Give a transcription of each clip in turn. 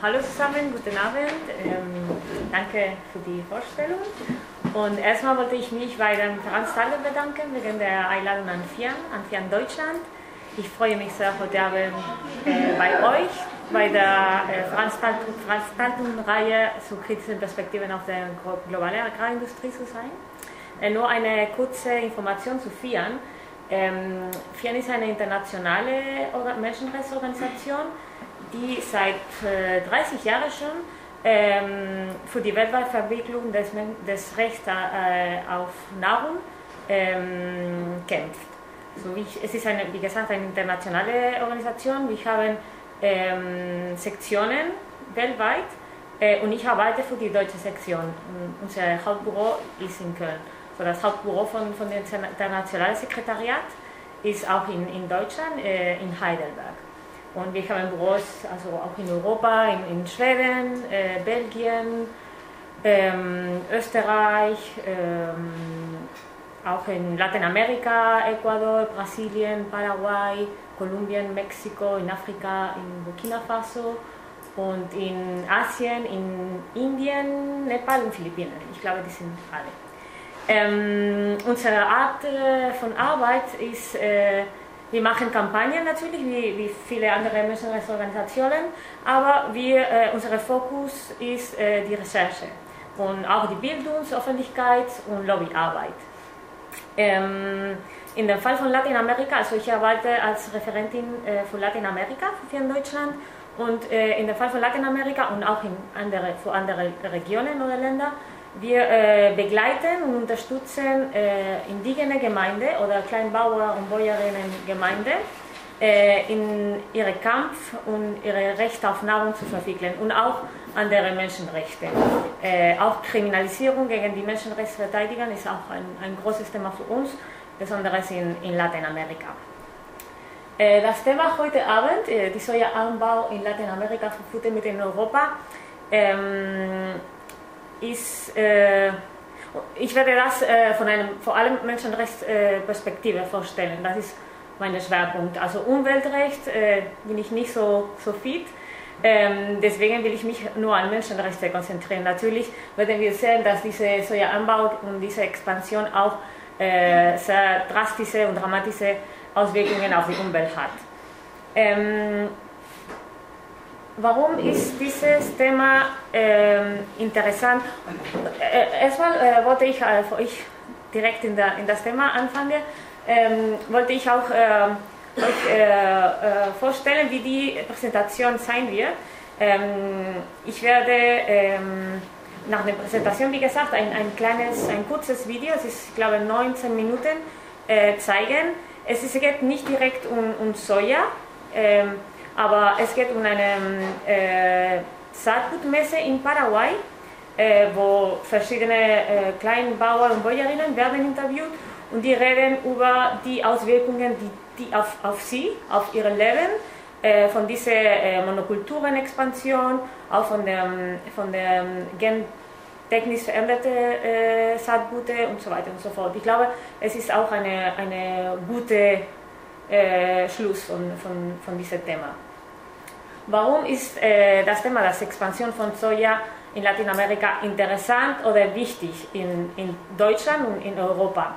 Hallo zusammen, guten Abend. Danke für die Vorstellung. Und erstmal wollte ich mich bei dem Veranstalter bedanken wegen der Einladung an FIAN Deutschland. Ich freue mich sehr, heute Abend bei euch, bei der Veranstaltungsreihe zu kritischen Perspektiven auf der globalen Agrarindustrie zu sein. Nur eine kurze Information zu FIAN. FIAN ist eine internationale Menschenrechtsorganisation, die seit 30 Jahren schon für die weltweite Verwirklichung des Rechts auf Nahrung kämpft. Es ist wie gesagt, eine internationale Organisation. Wir haben Sektionen weltweit und ich arbeite für die deutsche Sektion. Unser Hauptbüro ist in Köln. So, das Hauptbüro von dem Internationalen Sekretariat ist auch in Deutschland, in Heidelberg. Und wir haben Büros also auch in Europa, in Schweden, Belgien, Österreich, auch in Lateinamerika, Ecuador, Brasilien, Paraguay, Kolumbien, Mexiko, in Afrika, in Burkina Faso und in Asien, in Indien, Nepal und Philippinen. Ich glaube, die sind alle. Unsere Art von Arbeit ist, wir machen Kampagnen natürlich, wie viele andere Menschenrechtsorganisationen, aber unser Fokus ist die Recherche und auch die Bildungs-, Öffentlichkeits- und Lobbyarbeit. In dem Fall von Lateinamerika, also ich arbeite als Referentin für Lateinamerika für Deutschland, und in dem Fall von Lateinamerika und auch für andere Regionen oder Länder, wir begleiten und unterstützen indigene Gemeinden oder Kleinbauer- und Bäuerinnengemeinden in ihrem Kampf und ihre Rechte auf Nahrung zu verwirklichen und auch andere Menschenrechte. Auch Kriminalisierung gegen die Menschenrechtsverteidiger ist auch ein großes Thema für uns, besonders in Lateinamerika. Das Thema heute Abend, die Sojaanbau in Lateinamerika für Futtermittel in Europa, ich werde das vor allem Menschenrechtsperspektive vorstellen. Das ist mein Schwerpunkt. Also Umweltrecht bin ich nicht so fit. Deswegen will ich mich nur an Menschenrechte konzentrieren. Natürlich werden wir sehen, dass dieser Sojaanbau und diese Expansion auch sehr drastische und dramatische Auswirkungen auf die Umwelt hat. Warum ist dieses Thema interessant? Erstmal wollte ich, bevor ich direkt in das Thema anfange, wollte ich auch euch vorstellen, wie die Präsentation sein wird. Ich werde nach der Präsentation, wie gesagt, ein kurzes Video, es ist, ich glaube, 19 Minuten, zeigen. Es geht nicht direkt um Soja, aber es geht um eine Saatgutmesse in Paraguay, wo verschiedene Kleinbauern und Bäuerinnen werden interviewt und die reden über die Auswirkungen, die auf sie, auf ihr Leben, von dieser Monokulturenexpansion, auch von der gentechnisch veränderte Saatgüte und so weiter und so fort. Ich glaube, es ist auch eine gute Schluss von diesem Thema. Warum ist das Thema der Expansion von Soja in Lateinamerika interessant oder wichtig in Deutschland und in Europa?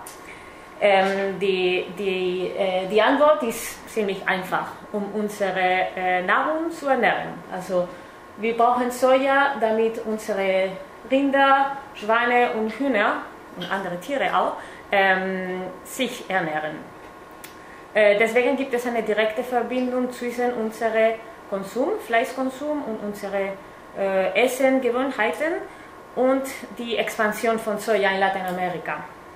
Die Antwort ist ziemlich einfach, um unsere Nahrung zu ernähren. Also wir brauchen Soja, damit unsere Rinder, Schweine und Hühner und andere Tiere auch sich ernähren. Deswegen gibt es eine direkte Verbindung zwischen unserem Fleischkonsum und unsere Essengewohnheiten und die Expansion von Soja in Lateinamerika.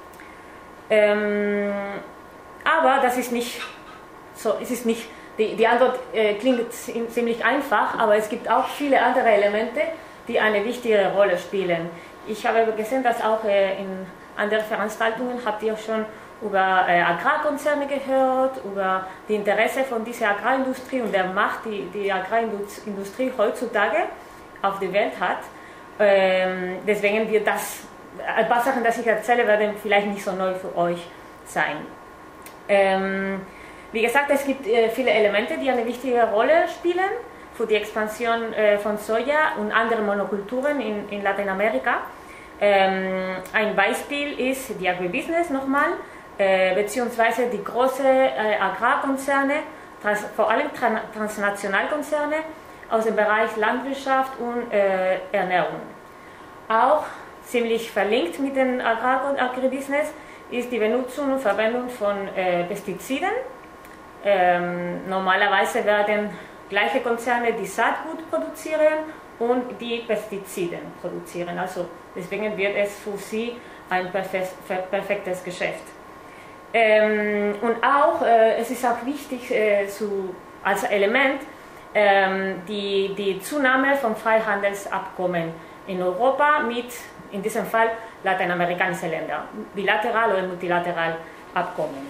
Aber das ist nicht so, die Antwort klingt ziemlich einfach, aber es gibt auch viele andere Elemente, die eine wichtige Rolle spielen. Ich habe gesehen, dass auch in anderen Veranstaltungen habt ihr schon über Agrarkonzerne gehört, über die Interesse von dieser Agrarindustrie und der Macht, die Agrarindustrie heutzutage auf der Welt hat. Deswegen wird ein paar Sachen, die ich erzähle, werden vielleicht nicht so neu für euch sein. Wie gesagt, es gibt viele Elemente, die eine wichtige Rolle spielen für die Expansion von Soja und anderen Monokulturen in Lateinamerika. Ein Beispiel ist die Agribusiness nochmal, beziehungsweise die großen Agrarkonzerne, vor allem Transnationalkonzerne aus dem Bereich Landwirtschaft und Ernährung. Auch ziemlich verlinkt mit dem Agribusiness ist die Benutzung und Verwendung von Pestiziden. Normalerweise werden gleiche Konzerne die Saatgut produzieren und die Pestizide produzieren. Also deswegen wird es für sie ein perfektes Geschäft. Und auch, es ist auch wichtig als Element die Zunahme von Freihandelsabkommen in Europa mit, in diesem Fall, lateinamerikanischen Ländern, bilateral oder multilateral Abkommen.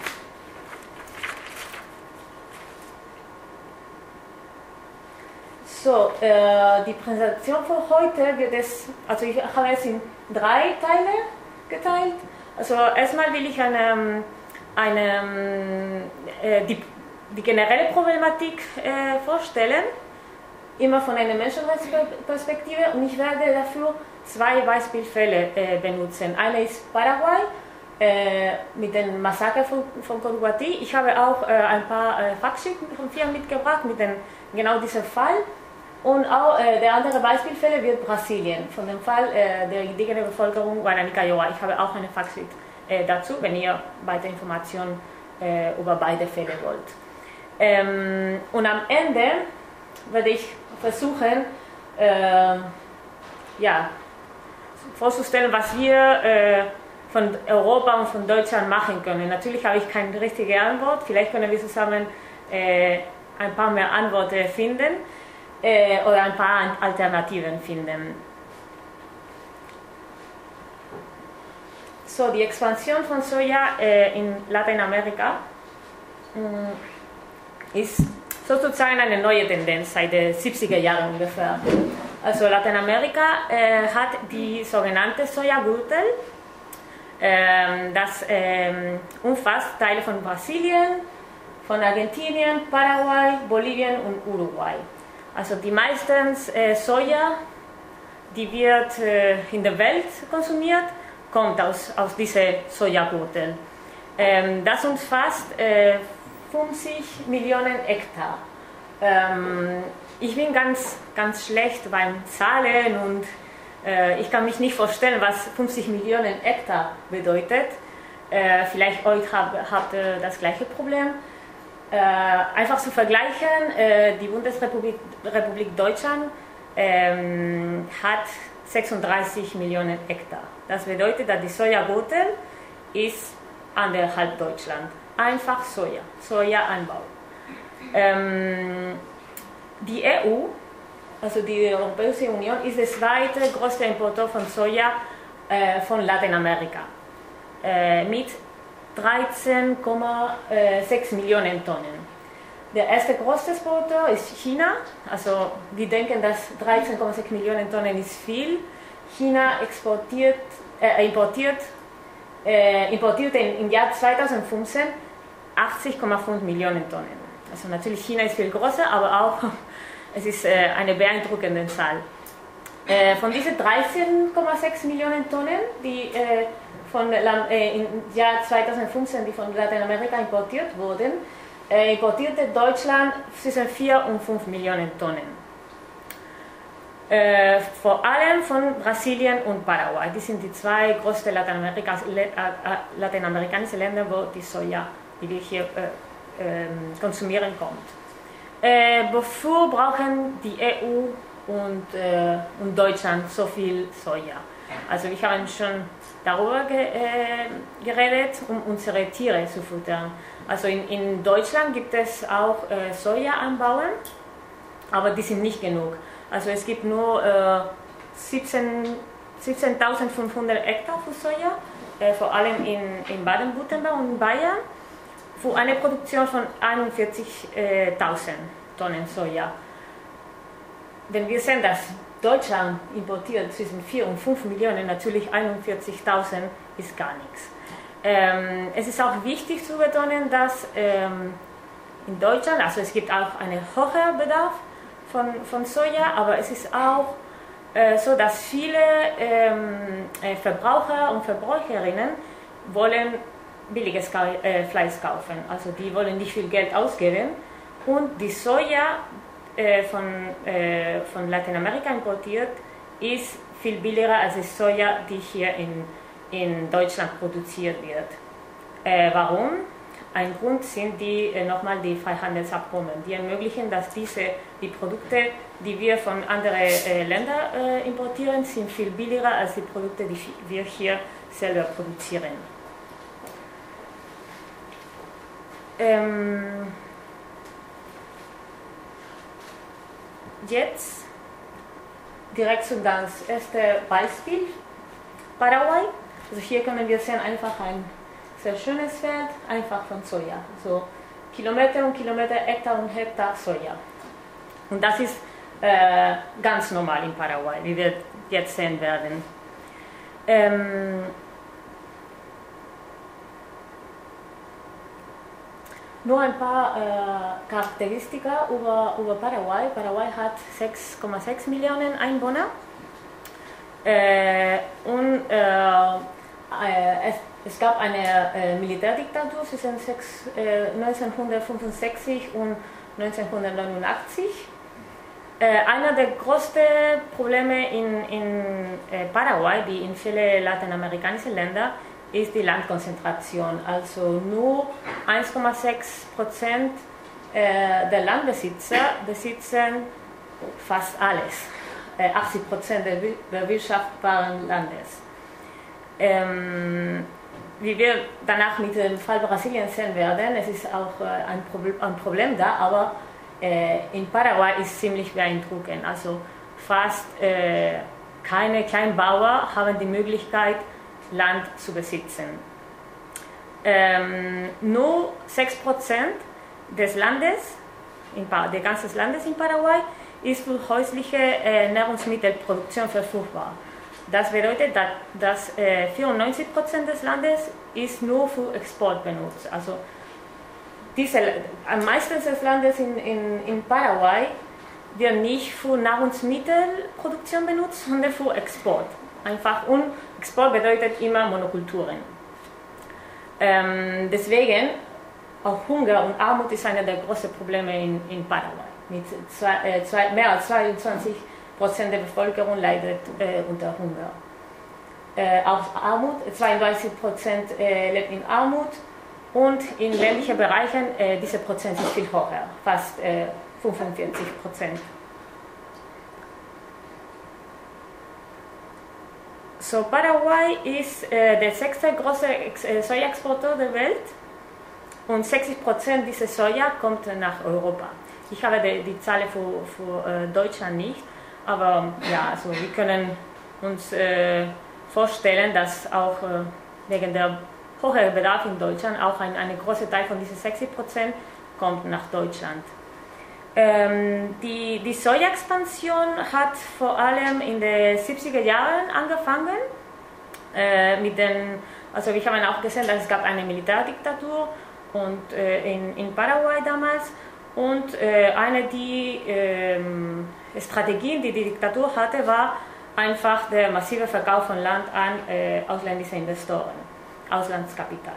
So, die Präsentation für heute wird es, also ich habe es in 3 Teile geteilt. Also erstmal will ich die generelle Problematik vorstellen, immer von einer Menschenrechtsperspektive, und ich werde dafür 2 Beispielfälle benutzen. Eine ist Paraguay mit dem Massaker von Coruguatí. Ich habe auch ein paar Faktsheets von Firmen mitgebracht mit genau diesem Fall. Und auch der andere Beispielfälle wird Brasilien, von dem Fall der indigenen Bevölkerung Guarani Kaiowá. Ich habe auch eine Faktsheet dazu, wenn ihr weitere Informationen über beide Fälle wollt. Und am Ende werde ich versuchen, vorzustellen, was wir von Europa und von Deutschland machen können. Natürlich habe ich keine richtige Antwort, vielleicht können wir zusammen ein paar mehr Antworten finden oder ein paar Alternativen finden. So, die Expansion von Soja in Lateinamerika ist sozusagen eine neue Tendenz seit den 70er Jahren ungefähr. Also Lateinamerika hat die sogenannte Sojagürtel, das umfasst Teile von Brasilien, von Argentinien, Paraguay, Bolivien und Uruguay. Also die meisten Soja, die wird in der Welt konsumiert, kommt aus dieser Sojagürtel. Das umfasst 50 Millionen Hektar. Ich bin ganz schlecht beim Zahlen und ich kann mich nicht vorstellen, was 50 Millionen Hektar bedeutet. Vielleicht euch habt das gleiche Problem. Einfach zu vergleichen, die Bundesrepublik Deutschland hat 36 Millionen Hektar. Das bedeutet, dass die Sojagürtel ist anderthalb Deutschland. Einfach Sojaanbau. Die EU, also die Europäische Union, ist der zweite größte Importeur von Soja von Lateinamerika mit 13,6 Millionen Tonnen. Der erste große Exporteur ist China. Also wir denken, dass 13,6 Millionen Tonnen ist viel. China importierte im Jahr 2015 80,5 Millionen Tonnen. Also natürlich China ist viel größer, aber auch es ist eine beeindruckende Zahl. Von diesen 13,6 Millionen Tonnen, die im Jahr 2015 die von Lateinamerika importiert wurden, importierte Deutschland zwischen 4 und 5 Millionen Tonnen. Vor allem von Brasilien und Paraguay. Die sind die 2 größten lateinamerikanischen Länder, wo die Soja, die wir hier konsumieren, kommt. Wofür brauchen die EU und Deutschland so viel Soja? Also ich habe schon darüber geredet, um unsere Tiere zu füttern. Also in Deutschland gibt es auch Sojaanbauen, aber die sind nicht genug. Also es gibt nur 17.500 Hektar für Soja, vor allem in Baden-Württemberg und in Bayern, für eine Produktion von 41.000 Tonnen Soja. Wenn wir sehen, dass Deutschland importiert zwischen 4 und 5 Millionen, natürlich 41.000 ist gar nichts. Es ist auch wichtig zu betonen, dass in Deutschland, also es gibt auch einen hohen Bedarf von Soja, aber es ist auch so, dass viele Verbraucher und Verbraucherinnen wollen billiges Fleisch kaufen. Also die wollen nicht viel Geld ausgeben und die Soja von Lateinamerika importiert ist viel billiger als die Soja, die hier in Deutschland produziert wird. Warum? Ein Grund sind nochmal die Freihandelsabkommen, die ermöglichen, dass die Produkte, die wir von anderen Ländern importieren, sind viel billiger als die Produkte, die wir hier selber produzieren. Jetzt direkt zu das erste Beispiel, Paraguay. Also hier können wir sehen einfach ein sehr schönes Feld, einfach von Soja. So Kilometer und Kilometer, Hektar und Hektar Soja. Und das ist ganz normal in Paraguay, wie wir jetzt sehen werden. Nur ein paar Charakteristika über Paraguay. Paraguay hat 6,6 Millionen Einwohner und es gab eine Militärdiktatur zwischen 1965 und 1989. Einer der größten Probleme in Paraguay, wie in vielen lateinamerikanischen Ländern, ist die Landkonzentration. Also nur 1,6% der Landbesitzer besitzen fast alles, 80% des bewirtschaftbaren Landes. Wie wir danach mit dem Fall Brasilien sehen werden, es ist auch ein Problem da, aber in Paraguay ist es ziemlich beeindruckend. Also fast keine Kleinbauern haben die Möglichkeit, Land zu besitzen. Nur 6% des Landes, des ganzen Landes in Paraguay, ist für häusliche Nahrungsmittelproduktion verfügbar. Das bedeutet, dass 94% des Landes ist nur für Export benutzt. Also am meisten des Landes in Paraguay wird nicht für Nahrungsmittelproduktion benutzt, sondern für Export. Einfach, und Export bedeutet immer Monokulturen. Deswegen, auch Hunger und Armut ist einer der großen Probleme in Paraguay. Mit mehr als 22% der Bevölkerung leidet unter Hunger. Auch Armut, 32% lebt in Armut und in ländlichen Bereichen dieser Prozent ist viel höher, fast 45%. So, Paraguay ist der 6. größte Sojaexporteur der Welt und 60% dieser Soja kommt nach Europa. Ich habe die Zahlen für Deutschland nicht, aber ja, also wir können uns vorstellen, dass auch wegen der hohen Bedarf in Deutschland auch ein großer Teil von diesen 60% kommt nach Deutschland. Die Soja-Expansion hat vor allem in den 70er Jahren angefangen. Also wir haben auch gesehen, dass es gab eine Militärdiktatur und, in Paraguay damals. Und eine der Strategien, die die Diktatur hatte, war einfach der massive Verkauf von Land an ausländische Investoren, Auslandskapital.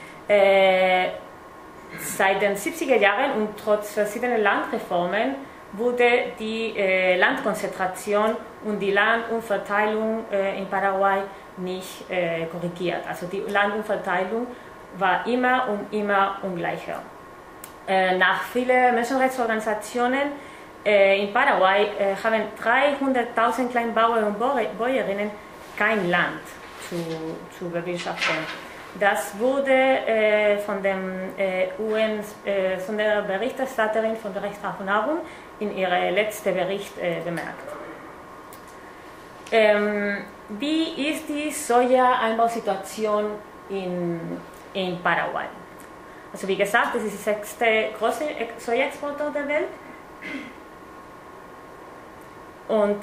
Seit den 70er Jahren und trotz verschiedener Landreformen wurde die Landkonzentration und die Landumverteilung in Paraguay nicht korrigiert. Also die Landumverteilung war immer und immer ungleicher. Nach vielen Menschenrechtsorganisationen in Paraguay haben 300.000 Kleinbauern und Bäuerinnen kein Land zu bewirtschaften. Das wurde von der Berichterstatterin von der Rechtsnahrung in ihrem letzten Bericht bemerkt. Wie ist die Soja-Anbausituation in Paraguay? Also wie gesagt, das ist der 6. große Sojaexporteur der Welt. Und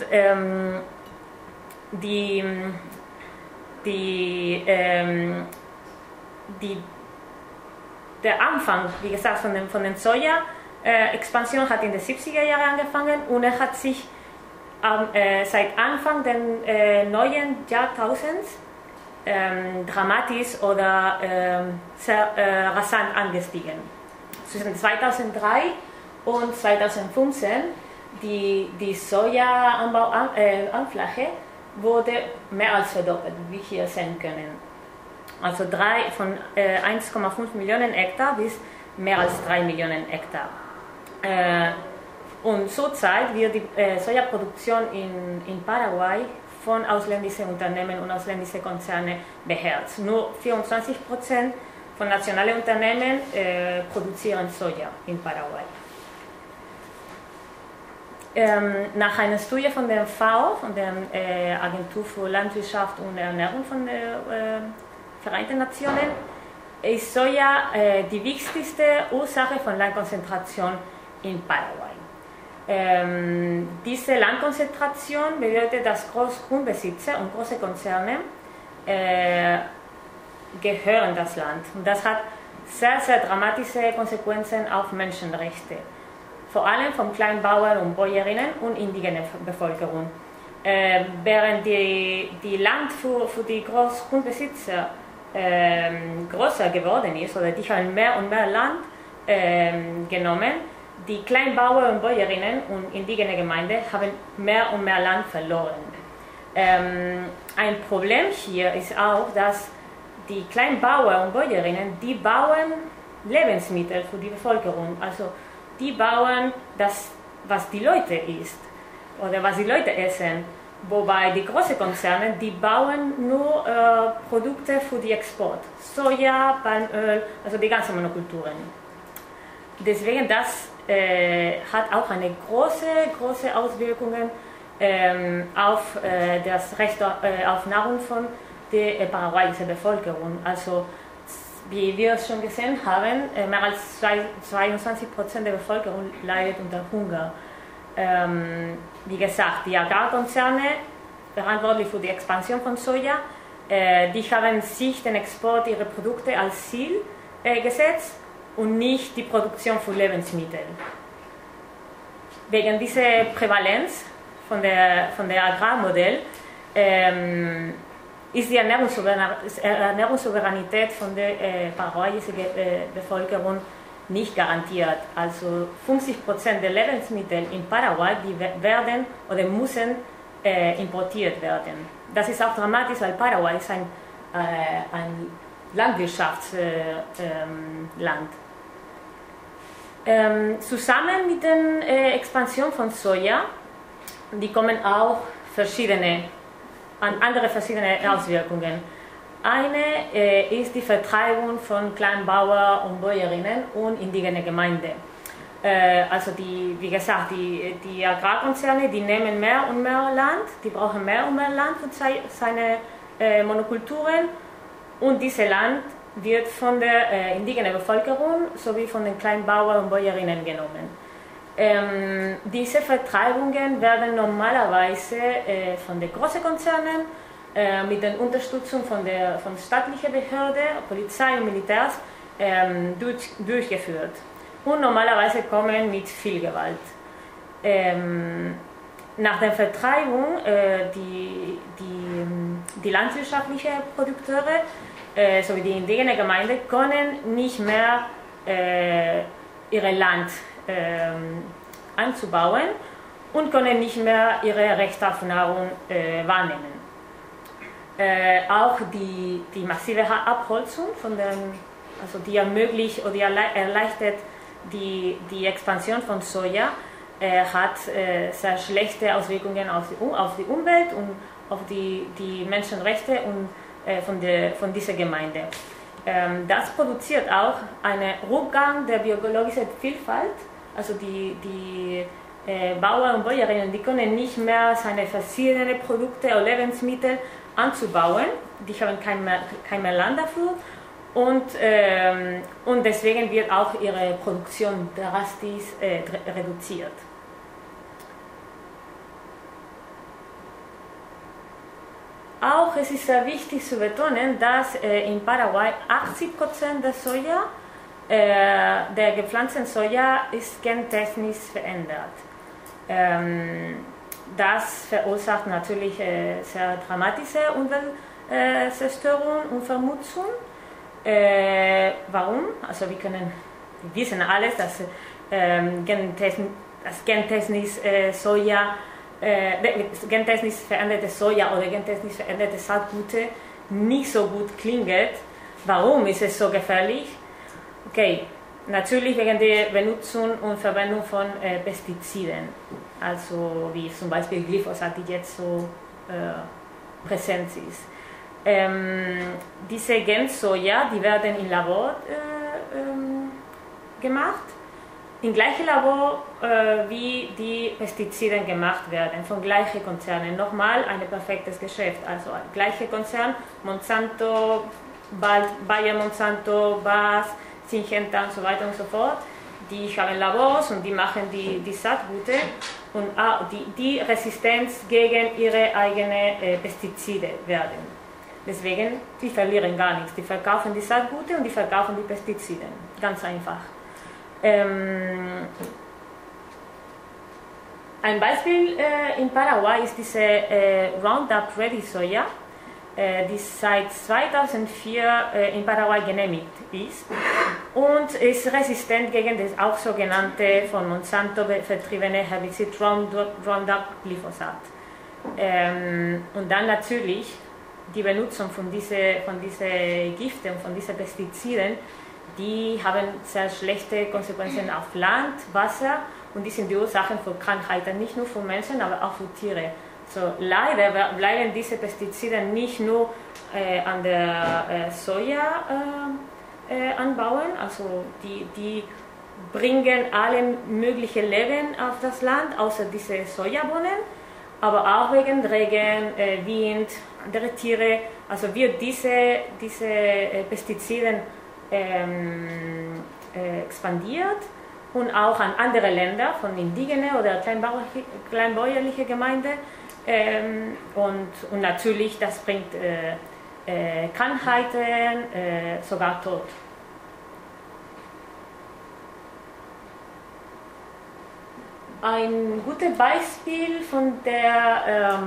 der Anfang, wie gesagt, von den Soja Expansion hat in den 70er Jahren angefangen und er hat sich seit Anfang des neuen Jahrtausends dramatisch oder sehr rasant angestiegen. Zwischen 2003 und 2015 die Sojaanbauanfläche wurde mehr als verdoppelt, wie wir hier sehen können. Also von 1,5 Millionen Hektar bis mehr als 3 Millionen Hektar. Und zurzeit wird die Sojaproduktion in Paraguay von ausländischen Unternehmen und ausländischen Konzernen beherrscht. Nur 24% von nationalen Unternehmen produzieren Soja in Paraguay. Nach einer Studie von der FAO, von der Agentur für Landwirtschaft und Ernährung von der Vereinten Nationen, ist Soja die wichtigste Ursache von Landkonzentration in Paraguay. Diese Landkonzentration bedeutet, dass Großgrundbesitzer und große Konzerne gehören das Land. Und das hat sehr, sehr dramatische Konsequenzen auf Menschenrechte. Vor allem von Kleinbauern und Bäuerinnen und indigenen Bevölkerung. Während die Land für die Großgrundbesitzer größer geworden ist, oder die haben mehr und mehr Land genommen, die Kleinbauern und Bäuerinnen und indigene Gemeinden haben mehr und mehr Land verloren. Ein Problem hier ist auch, dass die Kleinbauern und Bäuerinnen, die bauen Lebensmittel für die Bevölkerung. Also die bauen das, was die Leute isst oder was die Leute essen. Wobei die großen Konzerne, die bauen nur Produkte für den Export. Soja, Palmöl, also die ganzen Monokulturen. Deswegen das hat auch eine große Auswirkungen auf das Recht auf Nahrung von der paraguayischen Bevölkerung. Also wie wir es schon gesehen haben, mehr als 22% der Bevölkerung leidet unter Hunger. Wie gesagt, die Agrarkonzerne, verantwortlich für die Expansion von Soja, die haben sich den Export ihrer Produkte als Ziel gesetzt und nicht die Produktion von Lebensmitteln. Wegen dieser Prävalenz von der Agrarmodell ist die Ernährungssouveränität von der paraguayischen Bevölkerung nicht garantiert. Also 50% der Lebensmittel in Paraguay die werden oder müssen importiert werden. Das ist auch dramatisch, weil Paraguay ist ein Landwirtschaftsland. Zusammen mit der Expansion von Soja, die kommen auch andere verschiedene Auswirkungen. Eine ist die Vertreibung von Kleinbauern und Bäuerinnen und indigenen Gemeinden. Also wie gesagt, die Agrarkonzerne, die nehmen mehr und mehr Land, die brauchen mehr und mehr Land für seine Monokulturen und dieses Land wird von der indigenen Bevölkerung sowie von den Kleinbauern und Bäuerinnen genommen. Diese Vertreibungen werden normalerweise von den großen Konzernen mit der Unterstützung von staatlichen Behörden, Polizei und Militärs durchgeführt. Und normalerweise kommen mit viel Gewalt. Nach der Vertreibung, die landwirtschaftlichen Produkteure sowie die indigene Gemeinde können nicht mehr ihr Land anzubauen und können nicht mehr ihre Rechte auf Nahrung wahrnehmen. Auch die massive Abholzung die ermöglicht oder erleichtert die Expansion von Soja, hat sehr schlechte Auswirkungen auf die Umwelt und auf die Menschenrechte und von dieser Gemeinde. Das produziert auch einen Rückgang der biologischen Vielfalt. Also die Bauern und Bäuerinnen, die können nicht mehr seine verschiedenen Produkte oder Lebensmittel anzubauen. Die haben kein mehr Land dafür. Und deswegen wird auch ihre Produktion drastisch reduziert. Auch es ist sehr wichtig zu betonen, dass in Paraguay 80% der Soja der gepflanzten Soja ist gentechnisch verändert. Das verursacht natürlich sehr dramatische Umweltzerstörung und Vermutung. Warum? Also wir wissen alles, dass gentechnisch gentechnisch veränderte Soja oder gentechnisch veränderte Saatgute nicht so gut klingt. Warum ist es so gefährlich? Okay, natürlich wegen der Benutzung und Verwendung von Pestiziden, also wie zum Beispiel Glyphosat, die jetzt so präsent ist. Diese Gensoja, die werden im Labor gemacht, im gleichen Labor wie die Pestizide gemacht werden, von gleichen Konzernen. Nochmal ein perfektes Geschäft, also gleiche Konzern, Monsanto, Bayer Monsanto, BAS, Syngenta und so weiter und so fort. Die haben Labors und die machen die Saatgute und die Resistenz gegen ihre eigenen Pestizide werden. Deswegen, die verlieren gar nichts. Die verkaufen die Saatgute und die verkaufen die Pestizide. Ganz einfach. Ein Beispiel in Paraguay ist diese Roundup Ready Soja, die seit 2004 in Paraguay genehmigt ist und ist resistent gegen das auch sogenannte von Monsanto vertriebene Herbizid Roundup Glyphosat. Und dann natürlich die Benutzung von diesen Giften und von diesen Pestiziden, die haben sehr schlechte Konsequenzen auf Land, Wasser und die sind die Ursachen für Krankheiten, nicht nur für Menschen, aber auch für Tiere. So, leider bleiben diese Pestizide nicht nur an der Soja anbauen, also die bringen alle möglichen Leben auf das Land, außer diese Sojabohnen, aber auch wegen Regen, Wind, andere Tiere, also wird diese Pestizide expandiert und auch an andere Länder von indigenen oder kleinbäuerlichen Gemeinden und natürlich das bringt Krankheiten, sogar Tod. Ein gutes Beispiel von der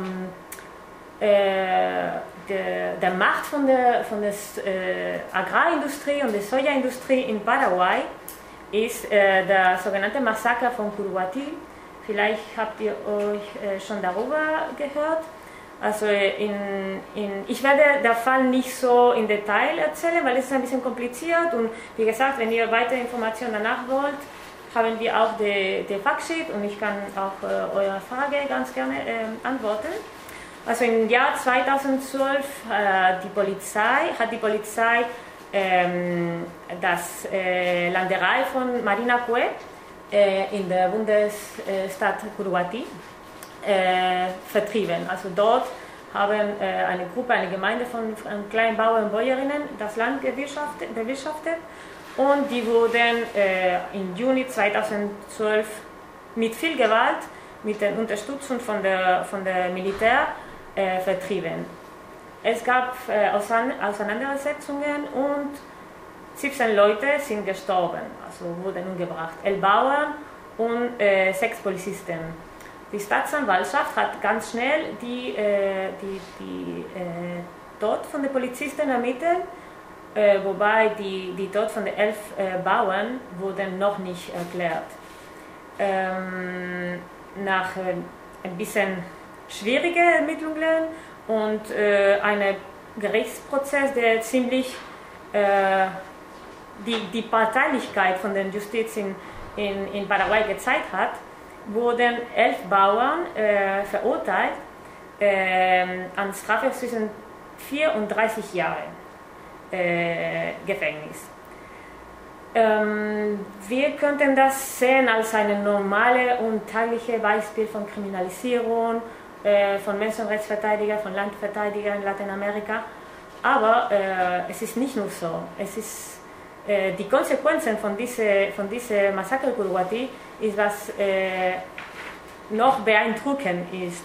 Macht von der Agrarindustrie und der Sojaindustrie in Paraguay ist der sogenannte Massaker von Curuguatí. Vielleicht habt ihr euch schon darüber gehört. Also ich werde den Fall nicht so im Detail erzählen, weil es ist ein bisschen kompliziert und wie gesagt, wenn ihr weitere Informationen danach wollt, haben wir auch den Factsheet und ich kann auch eure Frage ganz gerne antworten. Also im Jahr 2012 hat die Polizei das Landerei von Marinacue in der Bundesstaat Curuguatí vertrieben. Also dort haben eine Gruppe, eine Gemeinde von Kleinbauern und Bäuerinnen das Land bewirtschaftet und die wurden im Juni 2012 mit viel Gewalt, mit der Unterstützung von der Militär vertrieben. Es gab Auseinandersetzungen und 17 Leute sind gestorben, also wurden umgebracht, 11 Bauern und 6 Polizisten. Die Staatsanwaltschaft hat ganz schnell die Tod von den Polizisten ermittelt, wobei die Tod von den 11 Bauern wurden noch nicht erklärt. Nach ein bisschen schwierigen Ermittlungen und einem Gerichtsprozess, der ziemlich die Parteilichkeit von der Justiz in Paraguay gezeigt hat, wurden 11 Bauern verurteilt an Strafe zwischen 4 und 30 Jahren Gefängnis. Wir könnten das sehen als ein normales und tägliches Beispiel von Kriminalisierung von Menschenrechtsverteidigern, von Landverteidigern in Lateinamerika, aber es ist nicht nur so. Es ist die Konsequenzen von diesem Massaker Curuguatí ist, was noch beeindruckend ist.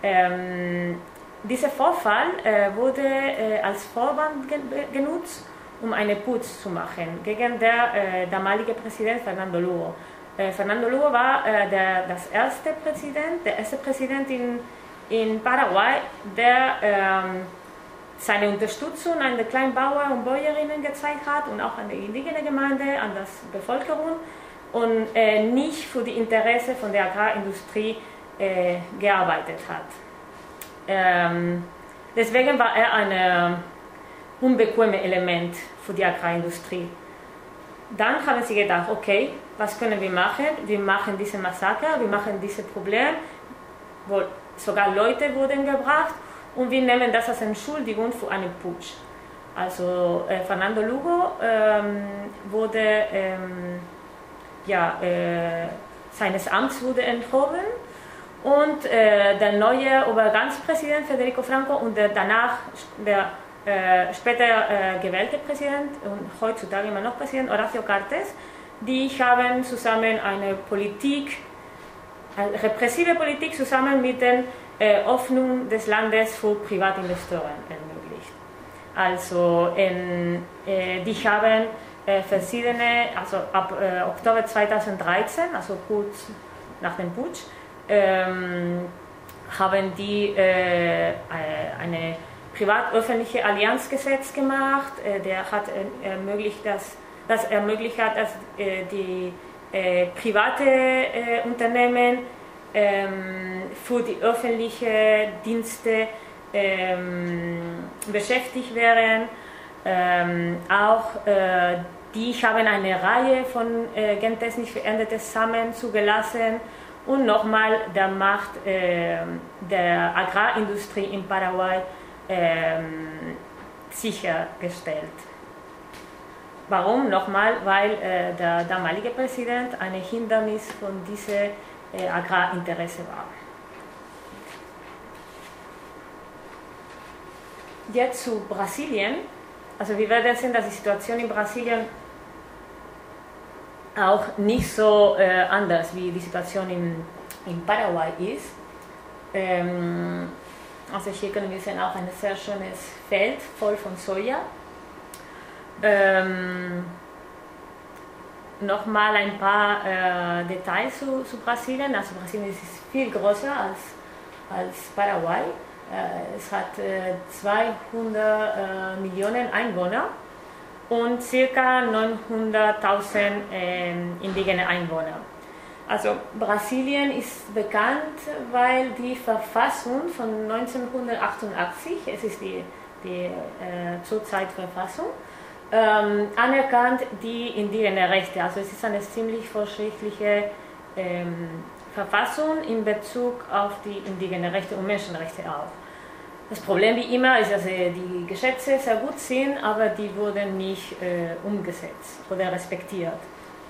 Dieser Vorfall wurde als Vorwand genutzt, um einen Putsch zu machen gegen den damaligen Präsident Fernando Lugo. Fernando Lugo war der erste Präsident in Paraguay, der seine Unterstützung an die Kleinbauern und Bäuerinnen gezeigt hat und auch an die indigene Gemeinde, an die Bevölkerung und nicht für die Interessen von der Agrarindustrie gearbeitet hat. Deswegen war er ein unbequemes Element für die Agrarindustrie. Dann haben sie gedacht, okay, was können wir machen? Wir machen diese Massaker, wir machen dieses Problem, wo sogar Leute wurden gebracht und wir nehmen das als Entschuldigung für einen Putsch. Also Fernando Lugo wurde, seines Amts wurde enthoben und der neue Obergangspräsident Federico Franco und danach der später gewählte Präsident und heutzutage immer noch Präsident Horacio Cartes, die haben zusammen eine repressive Politik zusammen mit der Öffnung des Landes für Privatinvestoren ermöglicht. Also die haben verschiedene, also ab Oktober 2013, also kurz nach dem Putsch, haben die eine privat-öffentliche Allianzgesetz gemacht, der hat ermöglicht, dass die private Unternehmen für die öffentlichen Dienste beschäftigt werden. Auch die haben eine Reihe von gentechnisch veränderten Samen zugelassen und nochmal der Macht der Agrarindustrie in Paraguay sichergestellt. Warum? Nochmal, weil der damalige Präsident ein Hindernis von diesem Agrarinteresse war. Jetzt zu Brasilien. Also wir werden sehen, dass die Situation in Brasilien auch nicht so anders wie die Situation in Paraguay ist. Also hier können wir sehen auch ein sehr schönes Feld voll von Soja. Nochmal ein paar Details zu Brasilien. Also Brasilien ist viel größer als Paraguay. Es hat 200 Millionen Einwohner und ca. 900.000 indigene Einwohner. Also Brasilien ist bekannt, weil die Verfassung von 1988, es ist die Zurzeit-Verfassung, anerkannt die indigene Rechte. Also es ist eine ziemlich fortschrittliche Verfassung in Bezug auf die indigene Rechte und Menschenrechte auch. Das Problem wie immer ist, dass die Gesetze sehr gut sind, aber die wurden nicht umgesetzt oder respektiert.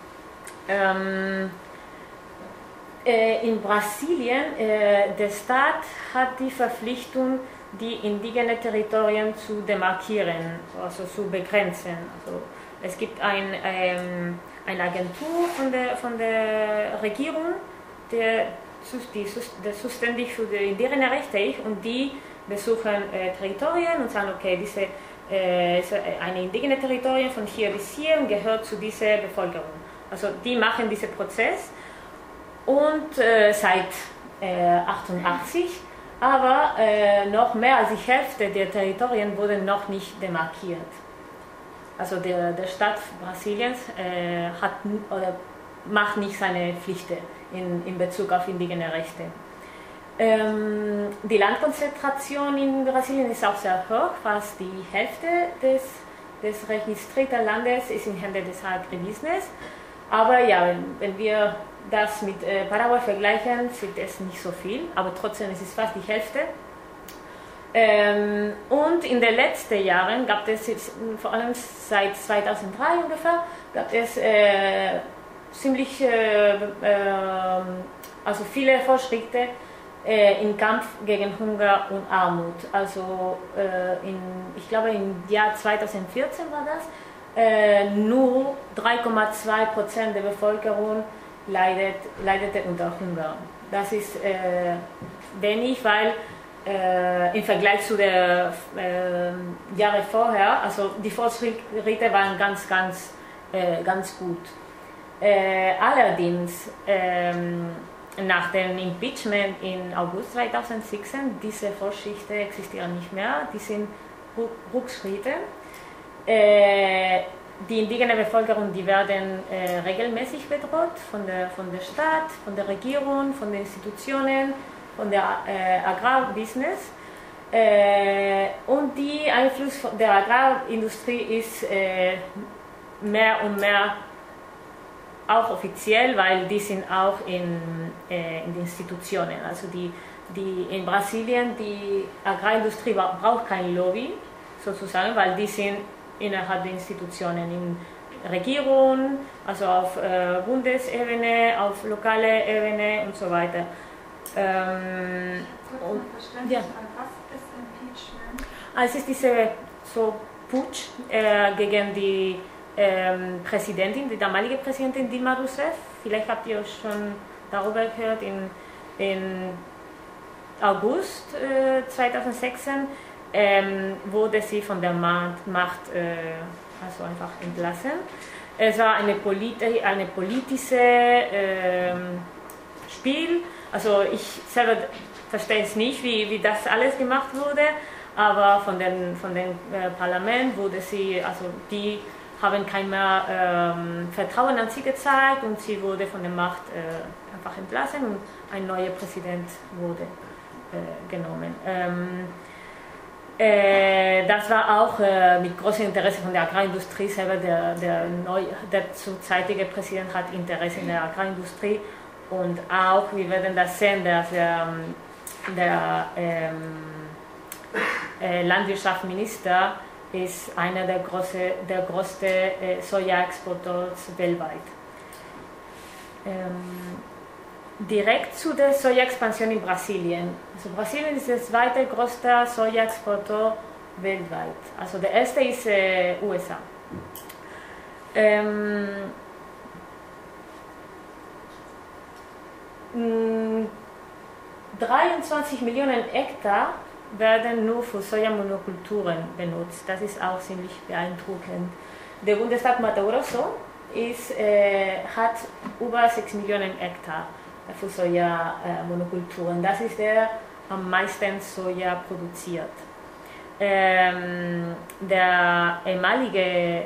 In Brasilien, der Staat hat die Verpflichtung, die indigenen Territorien zu demarkieren, also zu begrenzen. Also es gibt eine Agentur von der Regierung, der zuständig für die indigenen Rechte ist, und die besuchen Territorien und sagen, okay, diese eine indigene Territorien von hier bis hier und gehört zu dieser Bevölkerung. Also die machen diesen Prozess und seit 88, aber noch mehr als die Hälfte der Territorien wurden noch nicht demarkiert. Also der Staat Brasiliens macht nicht seine Pflichten in Bezug auf indigene Rechte. Die Landkonzentration in Brasilien ist auch sehr hoch, fast die Hälfte des registrierten Landes ist in Händen des Agribusiness. Aber ja, wenn wir das mit Paraguay vergleichen, sind es nicht so viel, aber trotzdem ist es fast die Hälfte. Und in den letzten Jahren gab es, vor allem seit 2003 ungefähr, gab es ziemlich also viele Fortschritte im Kampf gegen Hunger und Armut. Also ich glaube im Jahr 2014 war das, nur 3,2% der Bevölkerung leidete unter Hunger. Das ist wenig, weil im Vergleich zu den Jahren vorher, also die Fortschritte waren ganz gut. Allerdings, nach dem Impeachment im August 2016, diese Fortschritte existieren nicht mehr, die sind Rückschritte. Die indigene Bevölkerung, die werden regelmäßig bedroht von der Stadt, von der Regierung, von den Institutionen, von der Agrarbusiness. Und der Einfluss der Agrarindustrie ist mehr und mehr auch offiziell, weil die sind auch in den Institutionen. Also in Brasilien, die Agrarindustrie braucht kein Lobby, sozusagen, weil die sind innerhalb der Institutionen, in Regierung, also auf Bundesebene, auf lokale Ebene und so weiter. Ja. Was ist Impeachment? Es ist dieser Putsch gegen die Präsidentin, die damalige Präsidentin Dilma Rousseff. Vielleicht habt ihr schon darüber gehört, in August 2016 wurde sie von der Macht also einfach entlassen. Es war eine politische Spiel. Also ich selber verstehe es nicht, wie das alles gemacht wurde, aber von dem Parlament wurde sie, also die haben kein mehr Vertrauen an sie gezeigt und sie wurde von der Macht einfach entlassen und ein neuer Präsident wurde genommen. Das war auch mit großem Interesse von der Agrarindustrie selber. Der zurzeitige Präsident hat Interesse in der Agrarindustrie und auch, wir werden das sehen, dass der Landwirtschaftsminister ist einer der größten Soja-Exporteure weltweit. Direkt zu der Soja-Expansion in Brasilien. Also Brasilien ist der zweite größte Soja-Exporteur weltweit. Also der erste ist USA. 23 Millionen Hektar werden nur für Sojamonokulturen benutzt. Das ist auch ziemlich beeindruckend. Der Bundesstaat Mato Grosso hat über 6 Millionen Hektar für Sojamonokulturen. Das ist der am meisten Soja produziert. Der ehemalige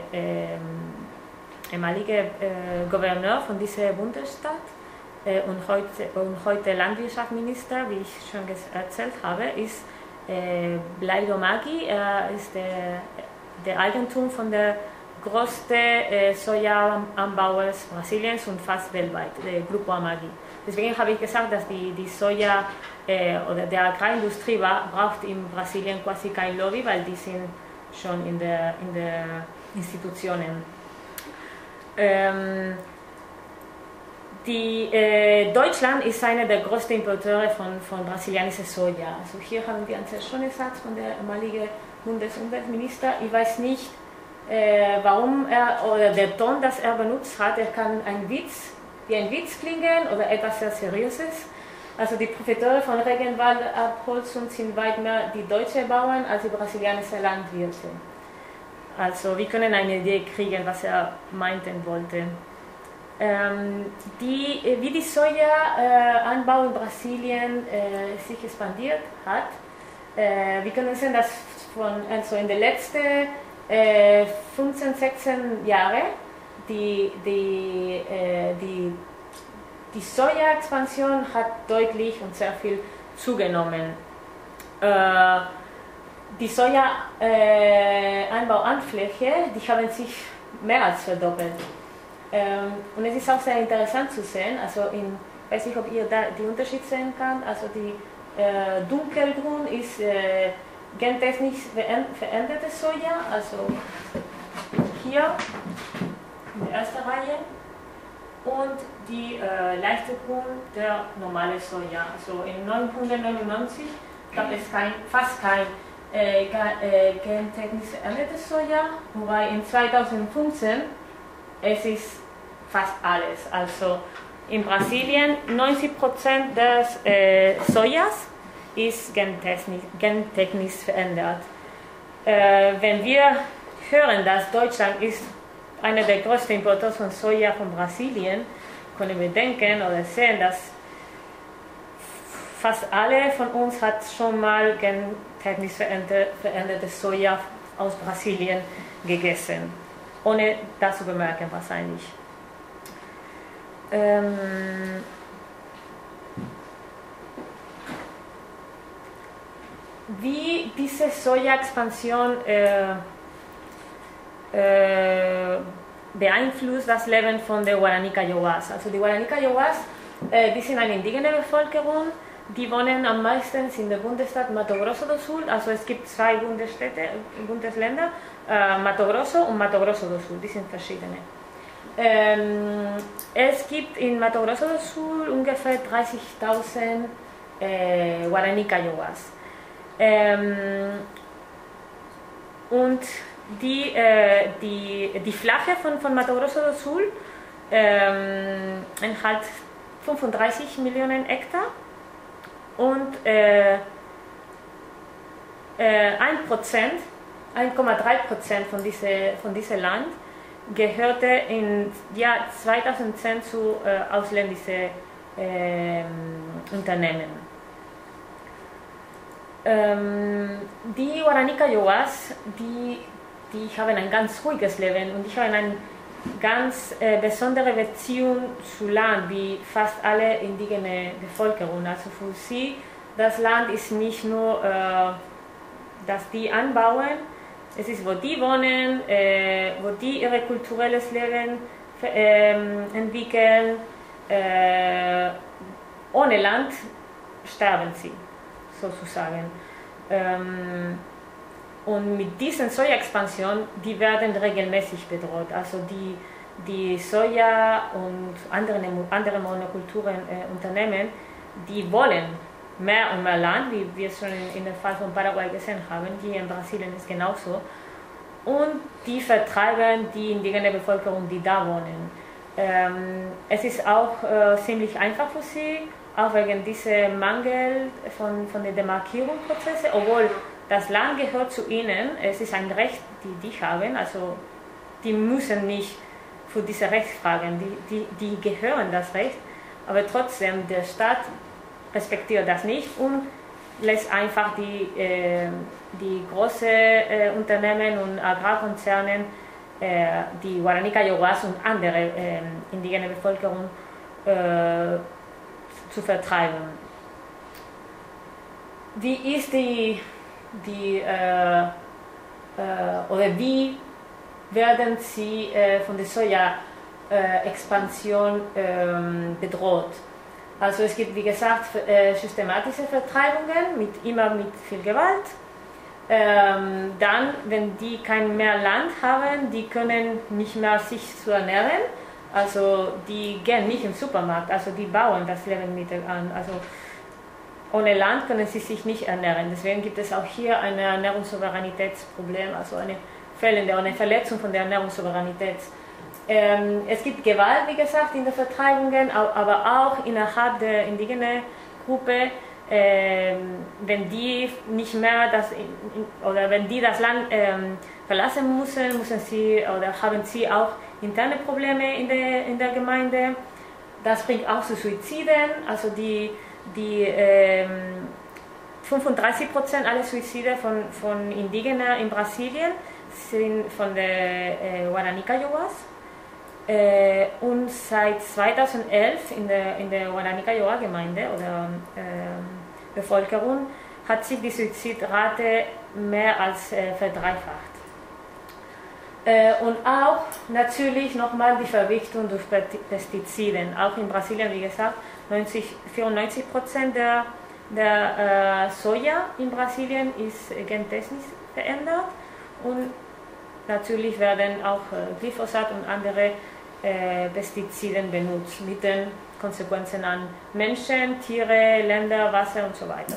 Gouverneur von diesem Bundesstaat und heute Landwirtschaftsminister, wie ich schon erzählt habe, ist Blairo Maggi. Er ist der Eigentum von der größten Sojaanbauers Brasiliens und fast weltweit, der Grupo Amaggi. Deswegen habe ich gesagt, dass die Soja oder der Agrarindustrie braucht in Brasilien quasi kein Lobby, weil die sind schon in der Institutionen. Deutschland ist einer der größten Importeure von brasilianischer Soja. Also hier haben wir einen sehr schönen Satz von der ehemaligen Bundesumweltminister. Ich weiß nicht, warum oder der Ton, das er benutzt hat, er kann wie ein Witz klingen oder etwas sehr Seriöses. Also die Profiteure von Regenwaldabholzung sind weit mehr die deutschen Bauern als die brasilianischen Landwirte. Also wir können eine Idee kriegen, was er meinten wollte. Wie die Sojaanbau in Brasilien sich expandiert hat, wir können sehen, dass also in den letzten 15, 16 Jahren die Soja-Expansion hat deutlich und sehr viel zugenommen. Die Soja-Anbauanfläche, die haben sich mehr als verdoppelt. Und es ist auch sehr interessant zu sehen, also ich weiß nicht, ob ihr da den Unterschied sehen könnt, also die dunkelgrün ist gentechnisch veränderte Soja, also hier in der ersten Reihe, und die leichte grün der normale Soja. Also in 1999 gab es fast kein gentechnisch verändertes Soja, wobei in 2015 es ist fast alles. Also in Brasilien 90% des Sojas ist gentechnisch verändert. Wenn wir hören, dass Deutschland ist einer der größten Importeure von Soja von Brasilien, können wir denken oder sehen, dass fast alle von uns hat schon mal gentechnisch veränderte Soja aus Brasilien gegessen, ohne das zu bemerken wahrscheinlich. Wie diese Soja-Expansion beeinflusst das Leben von den Guarani Kiowas. Also die Guarani Kiowas, die sind eine indigene Bevölkerung, die wohnen am meisten in der Bundesstaat Mato Grosso do Sul. Also es gibt zwei Bundesländer, Mato Grosso und Mato Grosso do Sul, die sind verschiedene. Es gibt in Mato Grosso do Sul ungefähr 30.000 Guarani Kiowas. Und die Fläche von Mato Grosso do Sul enthält 35 Millionen Hektar und 1%, 1,3% von diesem Land gehörte im Jahr 2010 zu ausländischen Unternehmen. Die Guarani Kiowas, die haben ein ganz ruhiges Leben und die haben eine ganz besondere Beziehung zu Land, wie fast alle indigene Bevölkerung. Also für sie, das Land ist nicht nur, dass die anbauen, es ist, wo die wohnen, wo die ihr kulturelles Leben entwickeln. Ohne Land sterben sie, sozusagen. Und mit dieser Soja-Expansion, die werden regelmäßig bedroht. Also die Soja und andere Monokulturenunternehmen, die wollen mehr und mehr Land, wie wir schon in dem Fall von Paraguay gesehen haben. Hier in Brasilien ist genauso. Und die vertreiben die indigene Bevölkerung, die da wohnen. Es ist auch ziemlich einfach für sie, auch wegen diesem Mangel von den Demarkierungsprozessen, obwohl das Land gehört zu ihnen, es ist ein Recht, die haben, also die müssen nicht für diese Rechtsfragen, die gehören das Recht, aber trotzdem der Staat respektiert das nicht und lässt einfach die großen Unternehmen und Agrarkonzerne die Guarani Kiowas und andere indigene Bevölkerung zu vertreiben. Wie ist oder wie werden sie von der Soja-Expansion bedroht? Also es gibt, wie gesagt, systematische Vertreibungen mit viel Gewalt. Dann, wenn die kein mehr Land haben, die können nicht mehr sich zu ernähren. Also die gehen nicht im Supermarkt, also die bauen das Lebensmittel an. Also ohne Land können sie sich nicht ernähren. Deswegen gibt es auch hier ein Ernährungssouveränitätsproblem, also eine Verletzung von der Ernährungssouveränität. Es gibt Gewalt, wie gesagt, in den Vertreibungen, aber auch innerhalb der indigenen Gruppe. Wenn die nicht mehr wenn die das Land verlassen müssen sie oder haben sie auch interne Probleme in der Gemeinde. Das bringt auch zu Suiziden. Also die 35% aller Suizide von Indigenen in Brasilien sind von der Guarani Kiowas. Und seit 2011 in der Guarani Kiowa Gemeinde oder Bevölkerung hat sich die Suizidrate mehr als verdreifacht. Und auch natürlich nochmal die Vergiftung durch Pestiziden. Auch in Brasilien, wie gesagt, 94% der Soja in Brasilien ist gentechnisch verändert. Und natürlich werden auch Glyphosat und andere Pestizide benutzt, mit den Konsequenzen an Menschen, Tiere, Länder, Wasser und so weiter.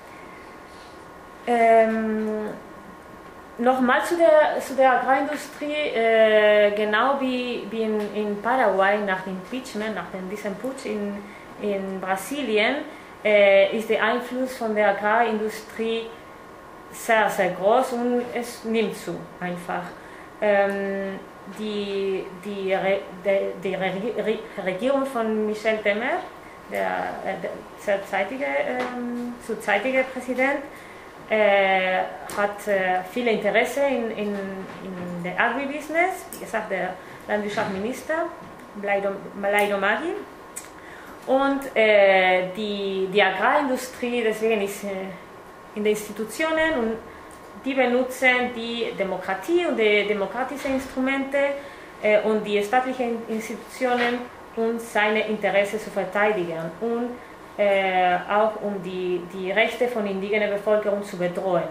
Nochmal zu der Agrarindustrie, genau wie in Paraguay nach dem Impeachment, nach diesem Putsch in Brasilien, ist der Einfluss von der Agrarindustrie sehr, sehr groß und es nimmt zu einfach. Die Regierung von Michel Temer, der zurzeitige Präsident, hat viel Interesse in der Agribusiness, wie gesagt, der Landwirtschaftsminister Blaido Maggi. Und die Agrarindustrie deswegen ist in den Institutionen und die benutzen die Demokratie und die demokratischen Instrumente und die staatlichen Institutionen, um seine Interessen zu verteidigen und auch um die Rechte von indigenen Bevölkerung zu bedrohen.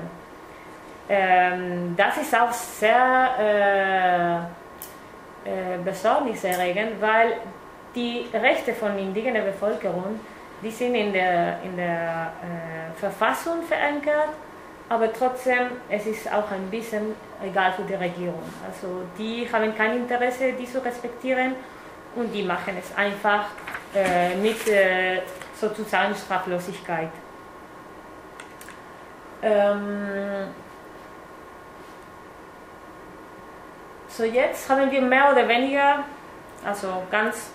Das ist auch sehr besorgniserregend, weil die Rechte von indigenen Bevölkerung, die sind in der Verfassung verankert, aber trotzdem, es ist auch ein bisschen egal für die Regierung. Also die haben kein Interesse, die zu respektieren und die machen es einfach mit sozusagen Straflosigkeit. So, jetzt haben wir mehr oder weniger, also ganz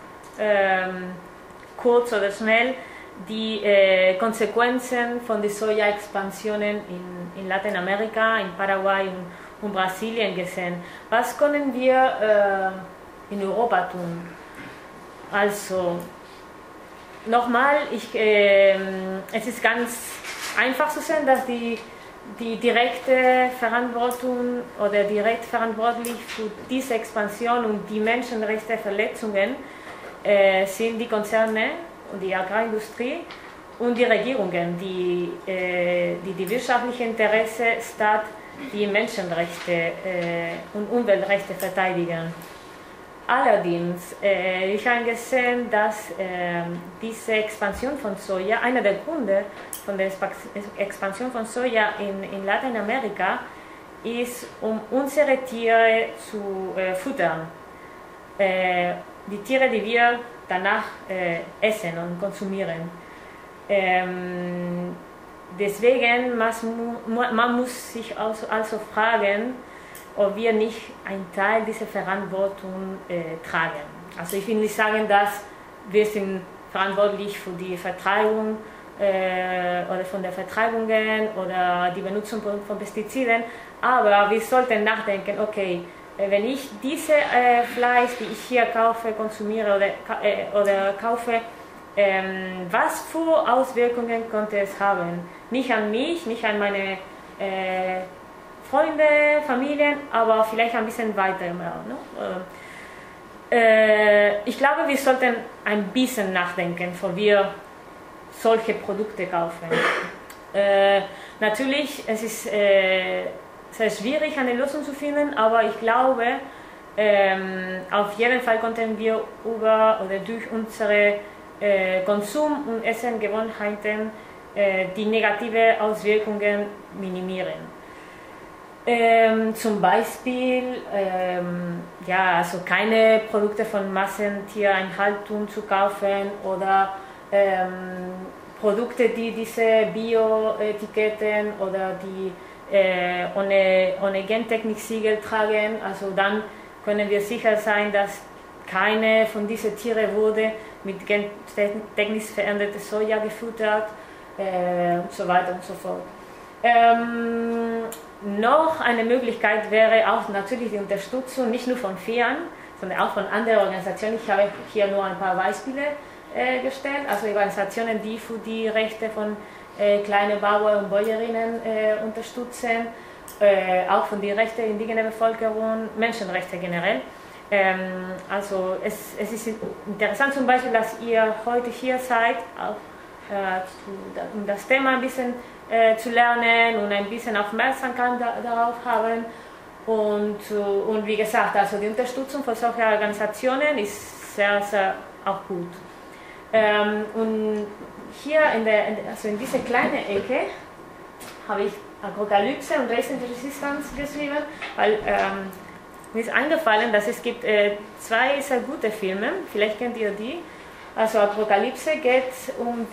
kurz oder schnell, die Konsequenzen von den Soja-Expansionen in Lateinamerika, in Paraguay und Brasilien gesehen. Was können wir in Europa tun? Also, nochmal, es ist ganz einfach zu sehen, dass die direkte Verantwortung oder direkt verantwortlich für diese Expansion und die Menschenrechtsverletzungen sind die Konzerne und die Agrarindustrie und die Regierungen, die wirtschaftlichen Interessen statt die Menschenrechte und Umweltrechte verteidigen. Allerdings, ich habe gesehen, dass diese Expansion von Soja, einer der Gründe von der Expansion von Soja in Lateinamerika ist, um unsere Tiere zu füttern. Die Tiere, die wir danach essen und konsumieren. Deswegen man muss sich also fragen, ob wir nicht einen Teil dieser Verantwortung tragen. Also ich will nicht sagen, dass wir sind verantwortlich für die Vertreibung oder von der Vertreibungen oder die Benutzung von Pestiziden, aber wir sollten nachdenken, okay, wenn ich diese Fleisch, die ich hier kaufe, konsumiere oder kaufe, was für Auswirkungen könnte es haben? Nicht an mich, nicht an meine Freunde, Familien, aber vielleicht ein bisschen weiter. Ne? Ich glaube, wir sollten ein bisschen nachdenken, bevor wir solche Produkte kaufen. Natürlich, es ist sehr schwierig, eine Lösung zu finden, aber ich glaube, auf jeden Fall konnten wir über oder durch unsere Konsum- und Essengewohnheiten die negative Auswirkungen minimieren. Zum Beispiel also keine Produkte von Massentierhaltung zu kaufen oder Produkte, die diese Bio-Etiketten oder die ohne Gentechnik-Siegel tragen. Also dann können wir sicher sein, dass keine von diesen Tieren wurde mit gentechnisch veränderter Soja gefüttert und so weiter und so fort. Noch eine Möglichkeit wäre auch natürlich die Unterstützung nicht nur von FIAN, sondern auch von anderen Organisationen. Ich habe hier nur ein paar Beispiele gestellt, also Organisationen, die für die Rechte von kleinen Bauern und Bäuerinnen unterstützen, auch von den Rechten der indigenen Bevölkerung, Menschenrechte generell. Also es ist interessant zum Beispiel, dass ihr heute hier seid, auch um das Thema ein bisschen zu lernen und ein bisschen Aufmerksamkeit darauf haben. Und wie gesagt, also die Unterstützung von solchen Organisationen ist sehr, sehr auch gut. Und hier in dieser kleinen Ecke habe ich Agrokalypse und Resistant Resistance geschrieben, weil mir ist eingefallen, dass es gibt zwei sehr gute Filme, vielleicht kennt ihr die. Also Apokalypse geht um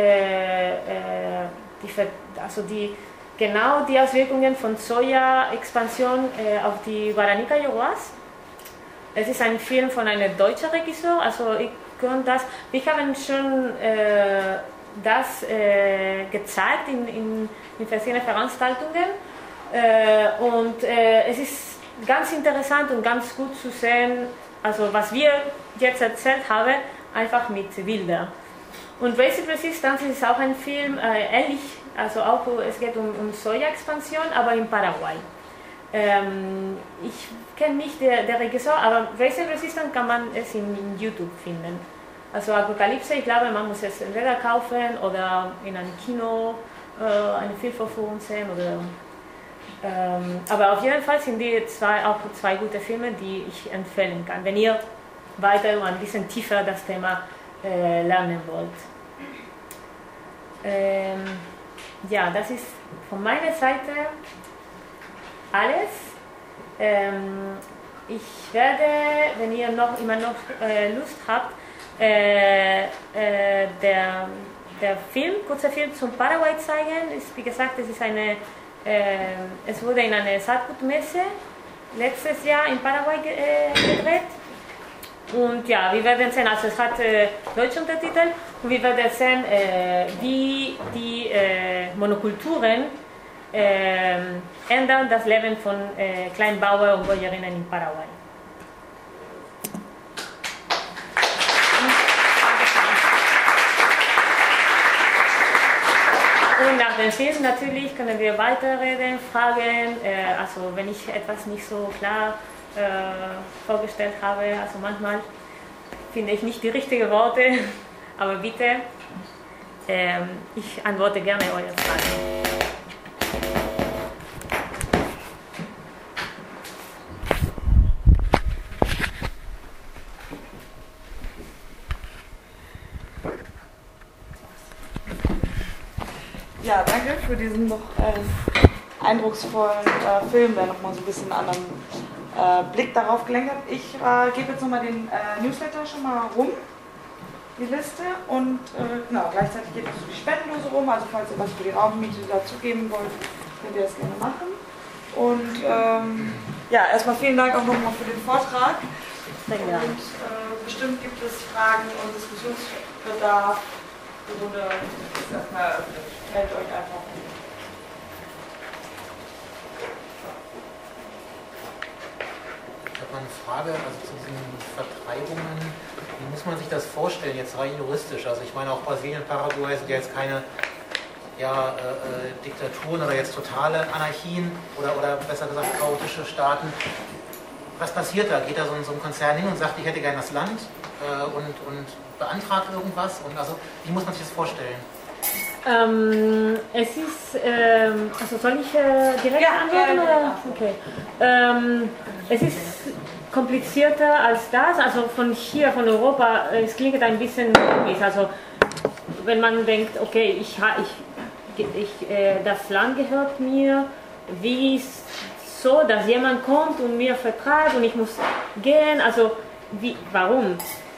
genau die Auswirkungen von Soja-Expansion auf die Guarani Kaiowás. Es ist ein Film von einem deutschen Regisseur, also wir haben schon das gezeigt in verschiedenen Veranstaltungen und es ist ganz interessant und ganz gut zu sehen, also was wir jetzt erzählt haben, einfach mit Bildern. Und Race Resistance ist auch ein Film ähnlich, also auch es geht um Soja-Expansion, aber in Paraguay. Ich kenne nicht den Regisseur, aber Race Resistance kann man es in YouTube finden. Also Apokalypse, ich glaube, man muss es entweder kaufen oder in einem Kino eine Filmvorführung sehen. Aber auf jeden Fall sind die auch zwei gute Filme, die ich empfehlen kann, wenn ihr weiter und ein bisschen tiefer das Thema lernen wollt. Ja, das ist von meiner Seite alles. Ich werde, wenn ihr immer noch Lust habt, der kurze Film zum Paraguay zeigen. Wie gesagt, es wurde in einer Saatgutmesse letztes Jahr in Paraguay gedreht. Und ja, wir werden sehen, also es hat deutsche Untertitel und wir werden sehen, wie die Monokulturen ändern das Leben von Kleinbauern und Bäuerinnen in Paraguay. Und nach dem Film natürlich können wir weiterreden, fragen, also wenn ich etwas nicht so klar vorgestellt habe, also manchmal finde ich nicht die richtigen Worte, aber bitte, ich antworte gerne eure Fragen. Ja, danke für diesen noch eindrucksvollen Film, der nochmal so ein bisschen einen anderen Blick darauf gelenkt hat. Ich gebe jetzt nochmal den Newsletter schon mal rum, die Liste, und genau, gleichzeitig geht es die Spendenlose rum, also falls ihr was für die Raummiete dazugeben wollt, könnt ihr das gerne machen. Und ja, erstmal vielen Dank auch nochmal für den Vortrag. Und bestimmt gibt es Fragen und Diskussionsbedarf. Die Runde ist erstmal eröffnet. Meldet euch einfach. Ich habe mal eine Frage, also zu diesen Vertreibungen. Wie muss man sich das vorstellen, jetzt rein juristisch? Also ich meine, auch Brasilien, Paraguay sind ja jetzt keine Diktaturen oder jetzt totale Anarchien oder besser gesagt chaotische Staaten. Was passiert da? Geht da so ein Konzern hin und sagt, ich hätte gerne das Land und beantragt irgendwas? Und also, wie muss man sich das vorstellen? Es ist, also soll ich direkt antworten? Oder? Okay. Es ist komplizierter als das, also von Europa, es klingt ein bisschen logisch, also wenn man denkt, okay, das Land gehört mir, wie ist so, dass jemand kommt und mir vertreibt und ich muss gehen, also warum?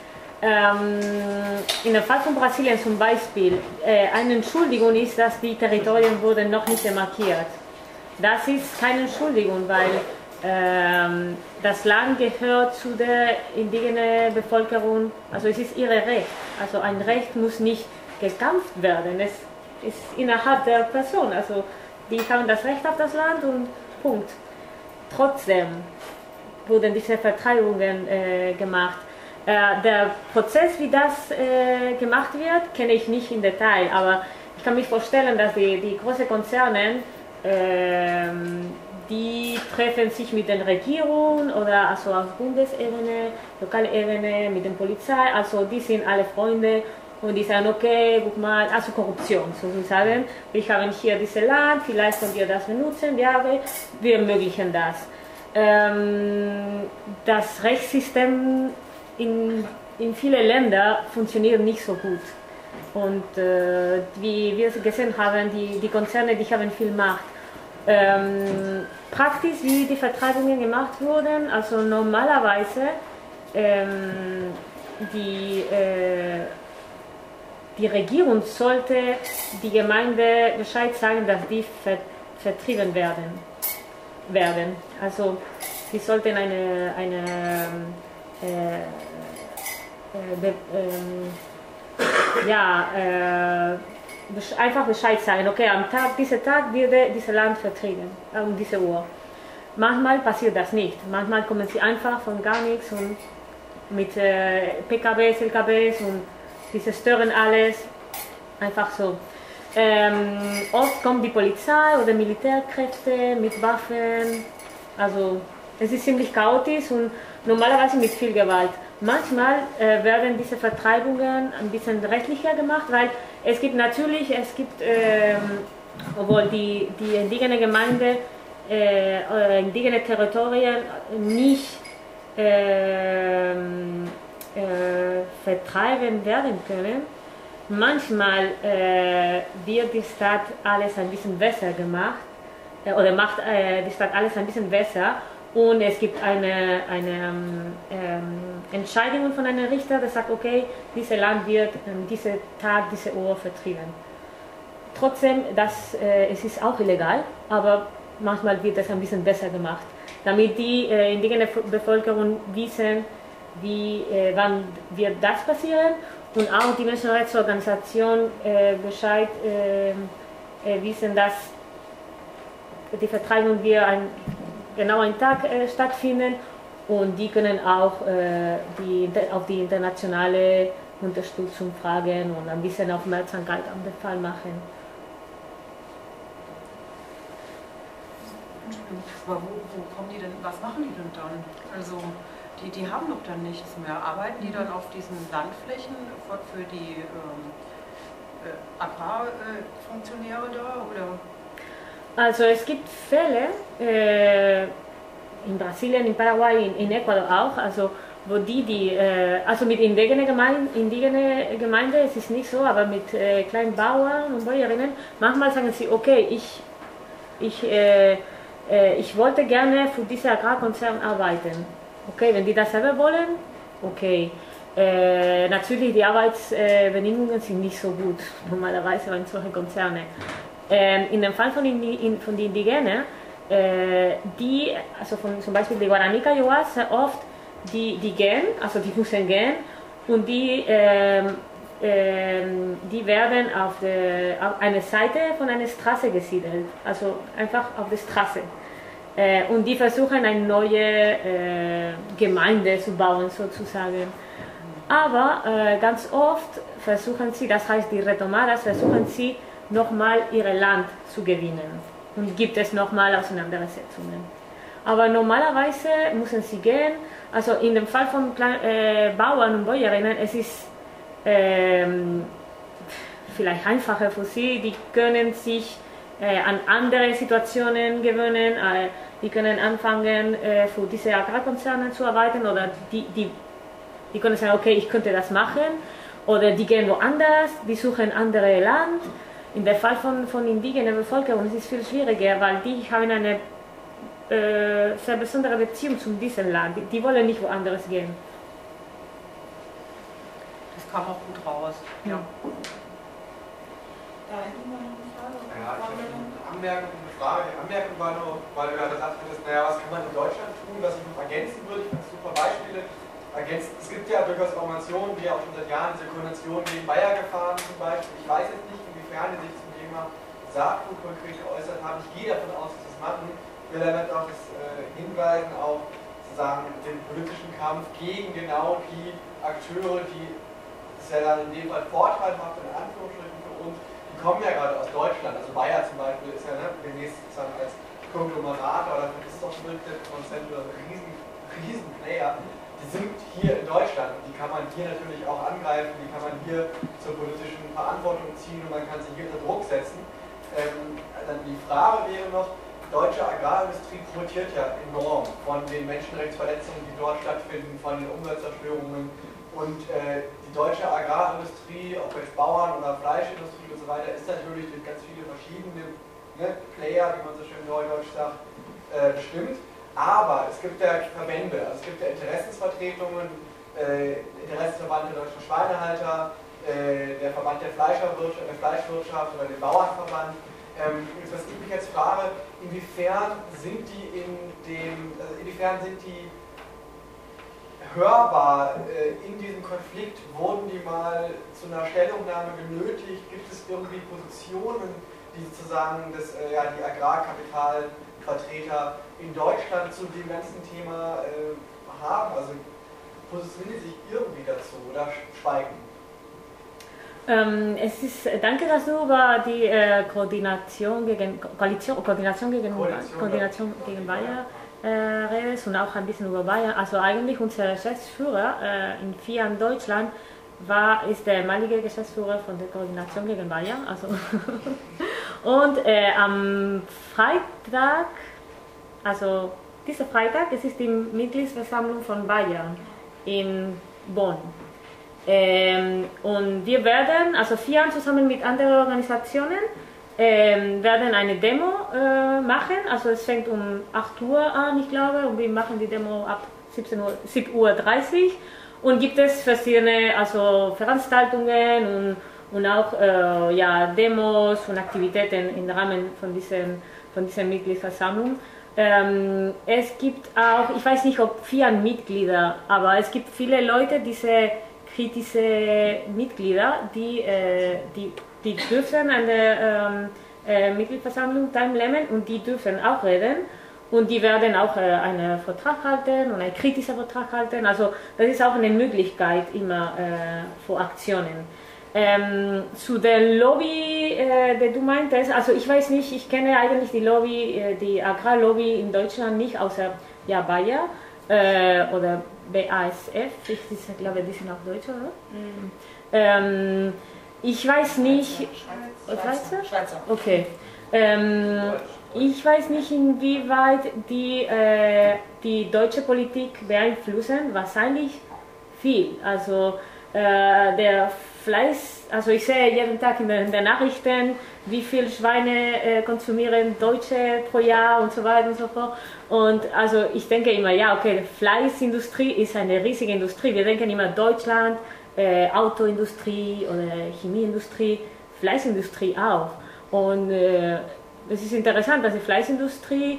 In dem Fall von Brasilien zum Beispiel, eine Entschuldigung ist, dass die Territorien wurden noch nicht demarkiert. Das ist keine Entschuldigung, weil das Land gehört zu der indigenen Bevölkerung, also es ist ihr Recht. Also ein Recht muss nicht gekämpft werden, es ist innerhalb der Person, also die haben das Recht auf das Land und Punkt. Trotzdem wurden diese Vertreibungen gemacht. Der Prozess, wie das gemacht wird, kenne ich nicht im Detail, aber ich kann mir vorstellen, dass die großen Konzerne, die treffen sich mit den Regierungen oder also auf Bundesebene, Lokalebene, mit der Polizei, also die sind alle Freunde und die sagen, okay, guck mal, also Korruption sozusagen, wir haben hier dieses Land, vielleicht könnt ihr das benutzen, ja, wir ermöglichen das. Das Rechtssystem in vielen Ländern funktioniert nicht so gut. Und wie wir gesehen haben, die Konzerne, die haben viel Macht. Praktisch, wie die Vertreibungen gemacht wurden, also normalerweise die Regierung sollte die Gemeinde Bescheid sagen, dass die vertrieben werden. Also sie sollten einfach Bescheid sagen, okay, am Tag, dieser Tag wird dieses Land vertrieben, um diese Uhr. Manchmal passiert das nicht. Manchmal kommen sie einfach von gar nichts und mit PKWs, LKWs und sie stören alles. Einfach so. Oft kommt die Polizei oder Militärkräfte mit Waffen. Also es ist ziemlich chaotisch und normalerweise mit viel Gewalt. Manchmal werden diese Vertreibungen ein bisschen rechtlicher gemacht, weil es gibt, obwohl die indigene Gemeinde indigene Territorien nicht vertreiben werden können. Manchmal wird die Stadt alles ein bisschen besser gemacht oder macht die Stadt alles ein bisschen besser und es gibt eine Entscheidung von einem Richter, der sagt, okay, dieses Land wird an diesem Tag, diese Uhr vertrieben. Trotzdem, es ist auch illegal, aber manchmal wird es ein bisschen besser gemacht, damit die indigene Bevölkerung wissen, wann wird das passieren und auch die Menschenrechtsorganisation Bescheid wissen, dass die Vertreibung wird genau einen Tag stattfinden und die können auch auf die internationale Unterstützung fragen und ein bisschen Aufmerksamkeit an den Fall machen. Aber wo kommen die denn, was machen die denn dann? Also die haben doch dann nichts mehr. Arbeiten die dann auf diesen Landflächen für die Agrarfunktionäre da? Oder? Also es gibt Fälle, in Brasilien, in Paraguay, in Ecuador auch, also wo also mit indigene Gemeinde, es ist nicht so, aber mit kleinen Bauern und Bäuerinnen, manchmal sagen sie, okay, ich wollte gerne für diesen Agrarkonzern arbeiten. Okay, wenn die das selber wollen, okay. Natürlich, die Arbeitsbedingungen sind nicht so gut, normalerweise bei solchen Konzernen. In dem Fall von den Indigenen, zum Beispiel die Guarani Kaiowas, sehr oft, die gehen, also die müssen gehen und die werden auf eine Seite von einer Straße gesiedelt, also einfach auf der Straße. Und die versuchen eine neue Gemeinde zu bauen sozusagen. Aber ganz oft versuchen sie, das heißt die Retomadas, versuchen sie nochmal ihr Land zu gewinnen. Und gibt es nochmal Auseinandersetzungen. Aber normalerweise müssen sie gehen, also in dem Fall von Bauern und Bäuerinnen, es ist vielleicht einfacher für sie, die können sich an andere Situationen gewöhnen, die können anfangen für diese Agrarkonzerne zu arbeiten oder die können sagen, okay, ich könnte das machen oder die gehen woanders, die suchen andere Land. In dem Fall von indigenen Bevölkerung ist es viel schwieriger, weil die haben eine sehr besondere Beziehung zu diesem Land, die wollen nicht woanders gehen. Das kam auch gut raus. Ja. Ja, ich habe eine Frage. Die Anmerkung war nur, weil du ja gesagt hattest, naja, was kann man in Deutschland tun, was ich noch ergänzen würde. Ich fand super Beispiele ergänzt. Es gibt ja durchaus Informationen, wie auch schon seit Jahren diese Koordination gegen Bayer gefahren zum Beispiel. Ich weiß jetzt nicht, inwiefern die sich zum Thema Saatgut konkret geäußert haben. Ich gehe davon aus, dass sie es machen. Ich will damit auch das hinweisen auf sozusagen den politischen Kampf gegen genau die Akteure, die es ja dann in dem Fall vorteilhaft in Anführungsstrichen für uns, die kommen ja gerade aus Deutschland. Also Bayer zum Beispiel ist ja demnächst sozusagen als Konglomerat oder ist doch schon der Konzern oder riesen Player. Die sind hier in Deutschland und die kann man hier natürlich auch angreifen, die kann man hier zur politischen Verantwortung ziehen und man kann sie hier unter Druck setzen. Dann die Frage wäre noch, die deutsche Agrarindustrie profitiert ja enorm von den Menschenrechtsverletzungen, die dort stattfinden, von den Umweltzerstörungen und die deutsche Agrarindustrie, ob jetzt Bauern oder Fleischindustrie und so weiter, ist natürlich durch ganz viele verschiedene Player, wie man so schön neudeutsch sagt, bestimmt. Aber es gibt ja Verbände, also es gibt ja Interessensvertretungen, Interessensverband der deutschen Schweinehalter, der Verband der Fleischwirtschaft oder den Bauernverband. Was ich mich jetzt frage, inwiefern sind die hörbar in diesem Konflikt? Wurden die mal zu einer Stellungnahme genötigt? Gibt es irgendwie Positionen, die sozusagen die Agrarkapitalvertreter in Deutschland zu dem ganzen Thema haben? Also positionieren sie sich irgendwie dazu oder schweigen? Danke, dass du über die Koordination gegen Bayer redest und auch ein bisschen über Bayern. Also eigentlich unser Geschäftsführer in FIA in Deutschland ist der ehemalige Geschäftsführer von der Koordination gegen Bayern. Also und am Freitag, also dieser Freitag, es ist die Mitgliedsversammlung von Bayern in Bonn. Und wir werden, also FIA zusammen mit anderen Organisationen, werden eine Demo machen. Also es fängt um 8 Uhr an, ich glaube, und wir machen die Demo ab 7:30 Uhr. Und gibt es verschiedene Veranstaltungen und auch Demos und Aktivitäten im Rahmen von dieser Mitgliedsversammlung. Es gibt auch, ich weiß nicht, ob 4 Mitglieder, aber es gibt viele Leute, diese kritische Mitglieder, die dürfen an der Mitgliederversammlung teilnehmen und die dürfen auch reden und die werden auch einen Vortrag halten und einen kritischen Vortrag halten. Also das ist auch eine Möglichkeit immer für Aktionen. Zu der Lobby, die du meintest, also ich weiß nicht, ich kenne eigentlich die Lobby, die Agrarlobby in Deutschland nicht, außer Bayer oder BASF, ich glaube, die sind auch Deutsche, oder? Ich weiß nicht. Schweizer? Okay. Ich weiß nicht, inwieweit die deutsche Politik beeinflussen. Wahrscheinlich viel. Also der Fleisch, also ich sehe jeden Tag in den Nachrichten, wie viel Schweine konsumieren Deutsche pro Jahr und so weiter und so fort. Und also ich denke immer, ja, okay, Fleischindustrie ist eine riesige Industrie. Wir denken immer Deutschland, Autoindustrie oder Chemieindustrie, Fleischindustrie auch. Und es ist interessant, dass die Fleischindustrie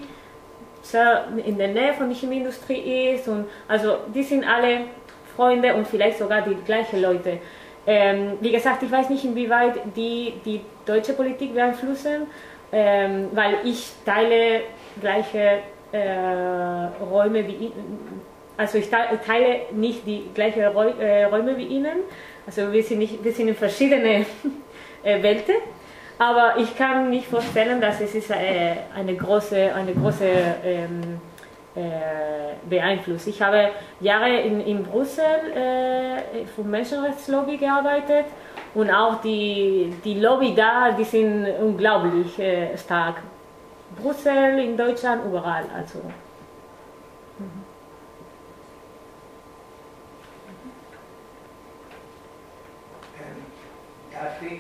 in der Nähe von der Chemieindustrie ist. Und also die sind alle Freunde und vielleicht sogar die gleichen Leute. Wie gesagt, ich weiß nicht, inwieweit die deutsche Politik beeinflussen, weil ich teile gleiche Räume wie Ihnen. Also ich teile nicht die gleichen Räume wie Ihnen. Also wir sind in verschiedene Welten. Aber ich kann mich vorstellen, dass es ist eine große beeinflusst. Ich habe Jahre in Brüssel für Menschenrechtslobby gearbeitet und auch die Lobby da, die sind unglaublich stark. Brüssel, in Deutschland, überall. Also. Darf ich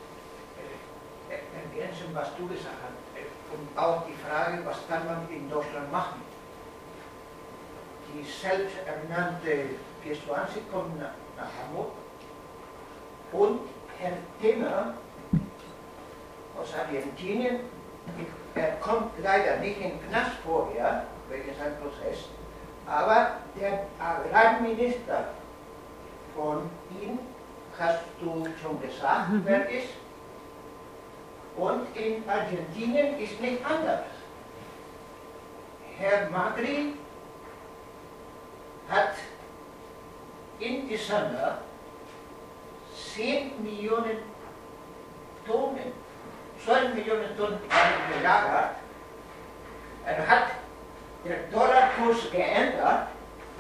ergänzen, was du gesagt hast? Und auch die Frage, was kann man in Deutschland machen? Die selbsternannte G20 kommt nach Hamburg und Herr Temer aus Argentinien, er kommt leider nicht in den Knast vorher, wegen seinem Prozess, aber der Agrarminister von ihm, hast du schon gesagt, wer ist? Und in Argentinien ist nicht anders. Herr Macri hat im Dezember 10 Millionen Tonnen, 12 Millionen Tonnen gelagert. Er hat den Dollarkurs geändert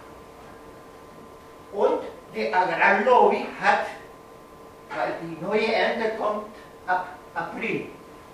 und die Agrarlobby hat, weil die neue Ernte kommt ab April.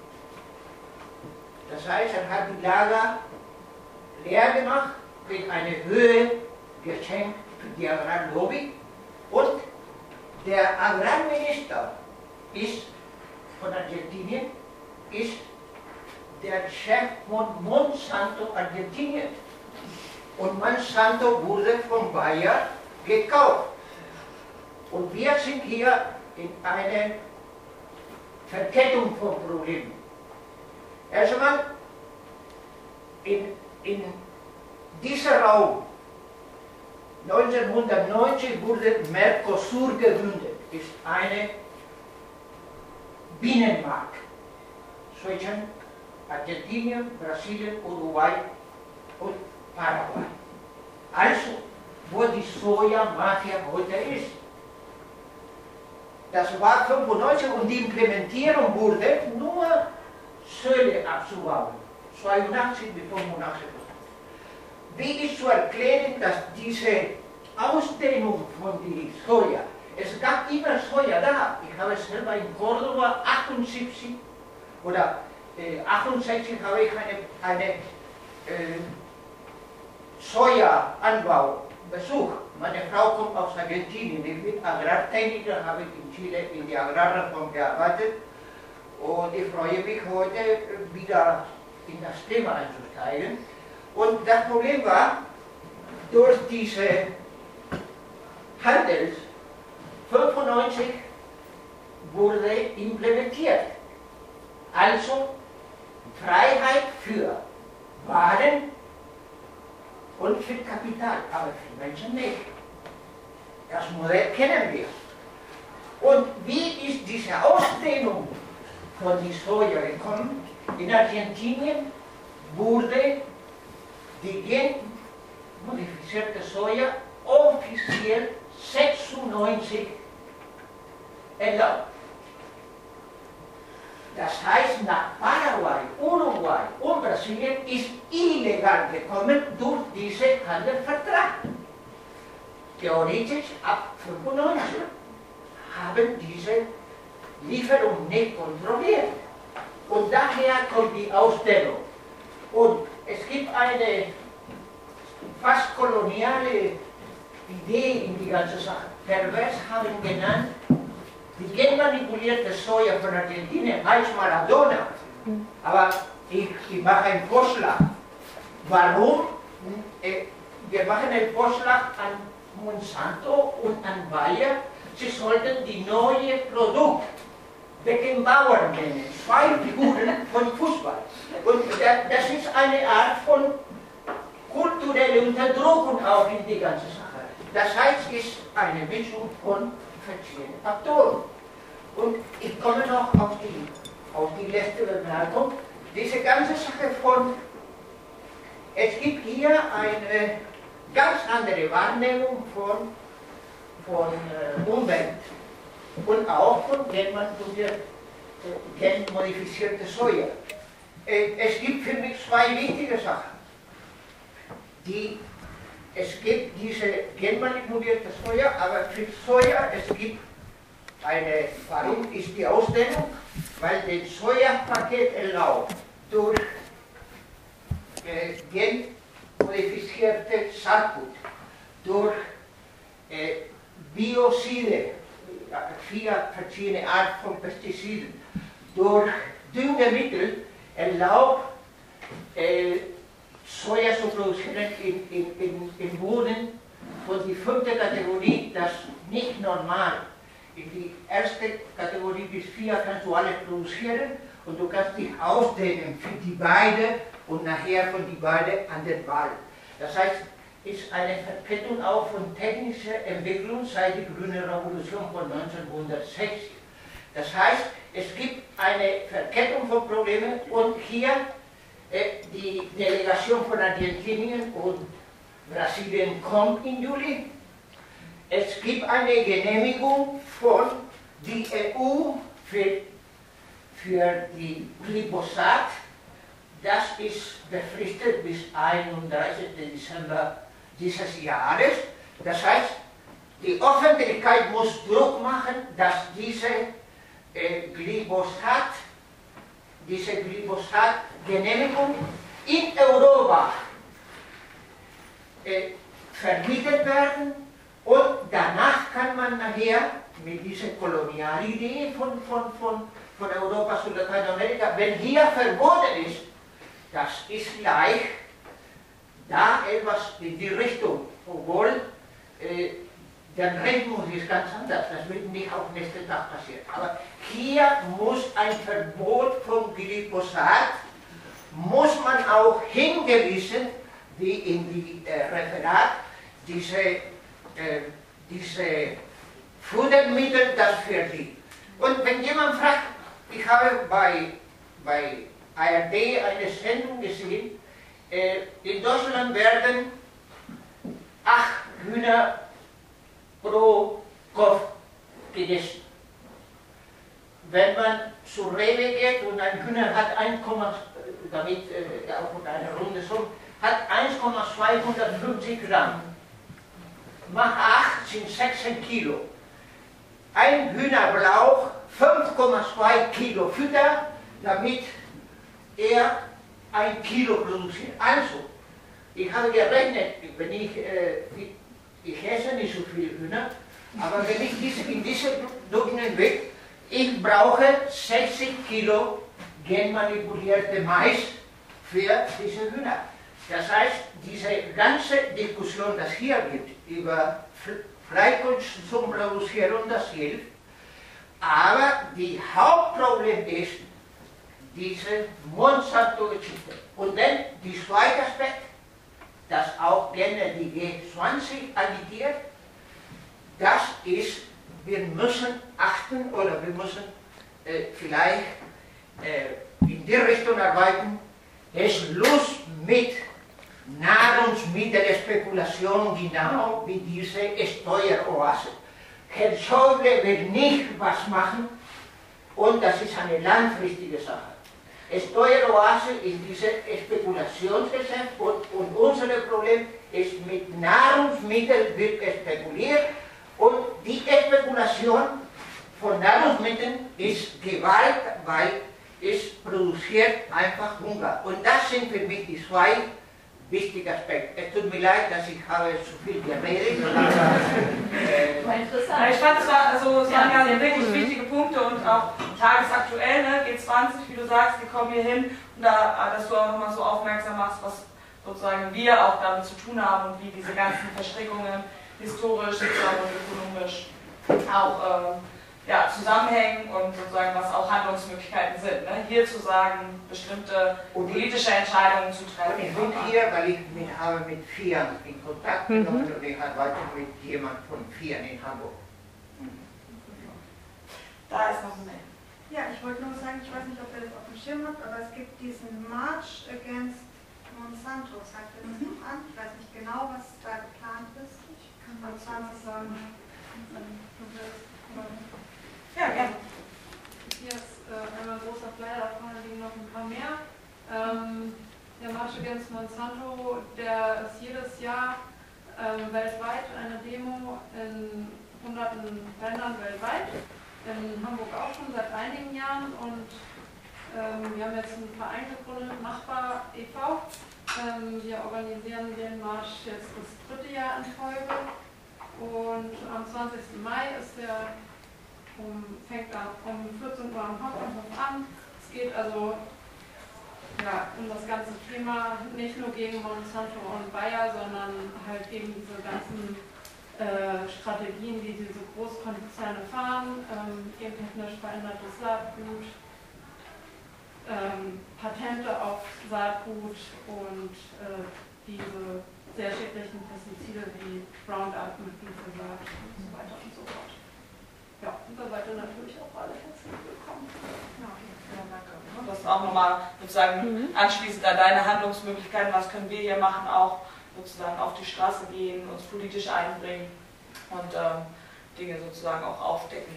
Das heißt, er hat die Lager leer gemacht, mit einer Höhe geschenkt für die Agrarlobby und der Agrarminister ist von Argentinien, ist der Chef von Monsanto Argentinien. Und Monsanto wurde von Bayer gekauft. Und wir sind hier in einer Verkettung von Problemen. Erst einmal, in diesem Raum 1990 wurde Mercosur gegründet, ist eine Binnenmarkt zwischen Argentinien, Brasilien, Uruguay und Paraguay. Also, wo die Soja-Mafia heute ist. Das war 1995 und die Implementierung wurde nur Zölle abzubauen, 82 bis 85%. Wie ist zu erklären, dass diese Ausdehnung von die Soja, es gab immer Soja da. Ich habe selber in Cordoba 78 oder 68 habe ich eine Sojaanbau besucht. Meine Frau kommt aus Argentinien. Ich bin Agrartechniker, habe in Chile in der Agrarreform gearbeitet. Und ich freue mich heute wieder in das Thema einzusteigen. Und das Problem war, durch diese Handels 95 wurde implementiert. Also Freiheit für Waren und für Kapital, aber für Menschen nicht. Das Modell kennen wir. Und wie ist diese Ausdehnung von die Soja gekommen? In Argentinien wurde die genmodifizierte Soja offiziell 96 erlaubt. Das heißt, nach Paraguay, Uruguay und Brasilien ist illegal gekommen durch diesen Handelsvertrag. Theoretisch ab 1995 haben diese Lieferung nicht kontrolliert. Und daher kommt die Ausdehnung. Und es gibt eine fast koloniale Idee in die ganze Sache. Pervers haben genannt, die genmanipulierte Soja von Argentinien heißt Maradona. Aber ich mache einen Vorschlag. Warum? Wir machen einen Vorschlag an Monsanto und an Bayer. Sie sollten die neue Produkt Beckenbauer nennen. 2 Figuren von Fußball. Und das ist eine Art von kultureller Unterdrückung auch in die ganze Sache. Das heißt, es ist eine Mischung von verschiedenen Faktoren. Und ich komme noch auf die letzte Bemerkung. Diese ganze Sache von, es gibt hier eine ganz andere Wahrnehmung von Umwelt und auch von genmodifizierter Soja. Es gibt für mich 2 wichtige Sachen. Es gibt diese genmanipulierte Soja, aber für Soja, es gibt warum ist die Ausdehnung? Weil das Sojapaket erlaubt durch genmodifizierte Saatgut, durch Biozide, 4 verschiedene Arten von Pestiziden, durch Düngemittel erlaubt Soja zu produzieren im Boden von die 5. Kategorie, das nicht normal. In die 1. Kategorie bis 4 kannst du alles produzieren und du kannst dich ausdehnen für die beide und nachher von die beide an den Wald. Das heißt, es ist eine Verkettung auch von technischer Entwicklung seit der Grünen Revolution von 1960. Das heißt, es gibt eine Verkettung von Problemen und hier die Delegation von Argentinien und Brasilien kommt im Juli. Es gibt eine Genehmigung von der EU für die Glyphosat. Das ist befristet bis 31. Dezember dieses Jahres. Das heißt, die Öffentlichkeit muss Druck machen, dass diese Glyphosat-Genehmigung in Europa vermittelt werden. Und danach kann man nachher mit dieser Kolonialidee von Europa zu Lateinamerika, wenn hier verboten ist, das ist leicht, da etwas in die Richtung, obwohl der Rhythmus ist ganz anders, das wird nicht auf den nächsten Tag passieren. Aber hier muss ein Verbot von Glyphosat, muss man auch hingewiesen, wie in die Referat, diese Futtermittel, das für die. Und wenn jemand fragt, ich habe bei ARD eine Sendung gesehen, in Deutschland werden 8 Hühner pro Kopf gegessen. Wenn man zur Rewe geht und ein Hühner hat 1, damit auch mit einer Runde so, hat 1,250 Gramm. Macht 8 sind 16 Kilo. Ein Hühner braucht 5,2 Kilo Futter, damit er 1 Kilo produziert. Also, ich habe gerechnet, wenn ich esse nicht so viel Hühner, aber wenn ich in diese Durchschnitt will, ich brauche 60 Kilo genmanipulierte Mais für diese Hühner. Das heißt, diese ganze Diskussion, das hier gibt, über Fleischkonsumreduzierung, das hilft, aber die Hauptproblem ist diese Monsanto-Geschichte. Und dann der zweite Aspekt, das auch gerne die G20 agitiert, das ist, wir müssen achten oder wir müssen vielleicht in die Richtung arbeiten, es Schluss mit Nahrungsmittelspekulation, genau wie diese Steueroase. Herr Schäuble wird nicht was machen und das ist eine langfristige Sache. Steueroase ist diese Spekulationsgeschäft und unser Problem ist, mit Nahrungsmitteln wird spekuliert und die Spekulation von Nahrungsmitteln ist Gewalt, weil es produziert einfach Hunger. Und das sind für mich die zwei wichtigen Aspekte. Es tut mir leid, dass ich habe zu viel geredet. Interessant. Ich fand, es waren ja wirklich wichtige Punkte und auch tagesaktuell, ne, G20, wie du sagst, die kommen hier hin und dass du auch nochmal so aufmerksam machst, was sozusagen wir auch damit zu tun haben und wie diese ganzen Verstrickungen historisch, sozial und ökonomisch auch zusammenhängen und sozusagen was auch Handlungsmöglichkeiten sind. Ne? Hier zu sagen, bestimmte politische Entscheidungen zu treffen. Und ich bin hier, weil ich habe mit Firmen in Kontakt genommen und ich arbeite mit jemandem von Firmen in Hamburg. Da ist noch eine Mail. Ja, ich wollte nur sagen, ich weiß nicht, ob ihr das auf dem Schirm habt, aber es gibt diesen March against Monsanto. Sagt ihr das noch an? Ich weiß nicht genau, was da geplant ist. Ich kann mal 20 sagen. Ja, gerne. Hier ist einmal ein großer Flyer, da vorne liegen noch ein paar mehr. Der March against Monsanto, der ist jedes Jahr weltweit eine Demo in hunderten Ländern weltweit. In Hamburg auch schon seit einigen Jahren und wir haben jetzt einen Verein gegründet, Machbar e.V. Wir organisieren den Marsch jetzt das 3. Jahr in Folge und am 20. Mai ist der fängt da um 14 Uhr am Hauptbahnhof an. Es geht also um das ganze Thema, nicht nur gegen Monsanto und Bayer, sondern halt gegen diese ganzen Strategien, die diese Großkonzerne fahren, gentechnisch verändertes Saatgut, Patente auf Saatgut und diese sehr schädlichen Pestizide wie Roundup mit Glyphosat und so weiter und so fort. Ja, und da seid ihr natürlich auch alle herzlich willkommen. Ja, danke. Das ist auch nochmal sozusagen anschließend an deine Handlungsmöglichkeiten, was können wir hier machen, auch sozusagen auf die Straße gehen, uns politisch einbringen und Dinge sozusagen auch aufdecken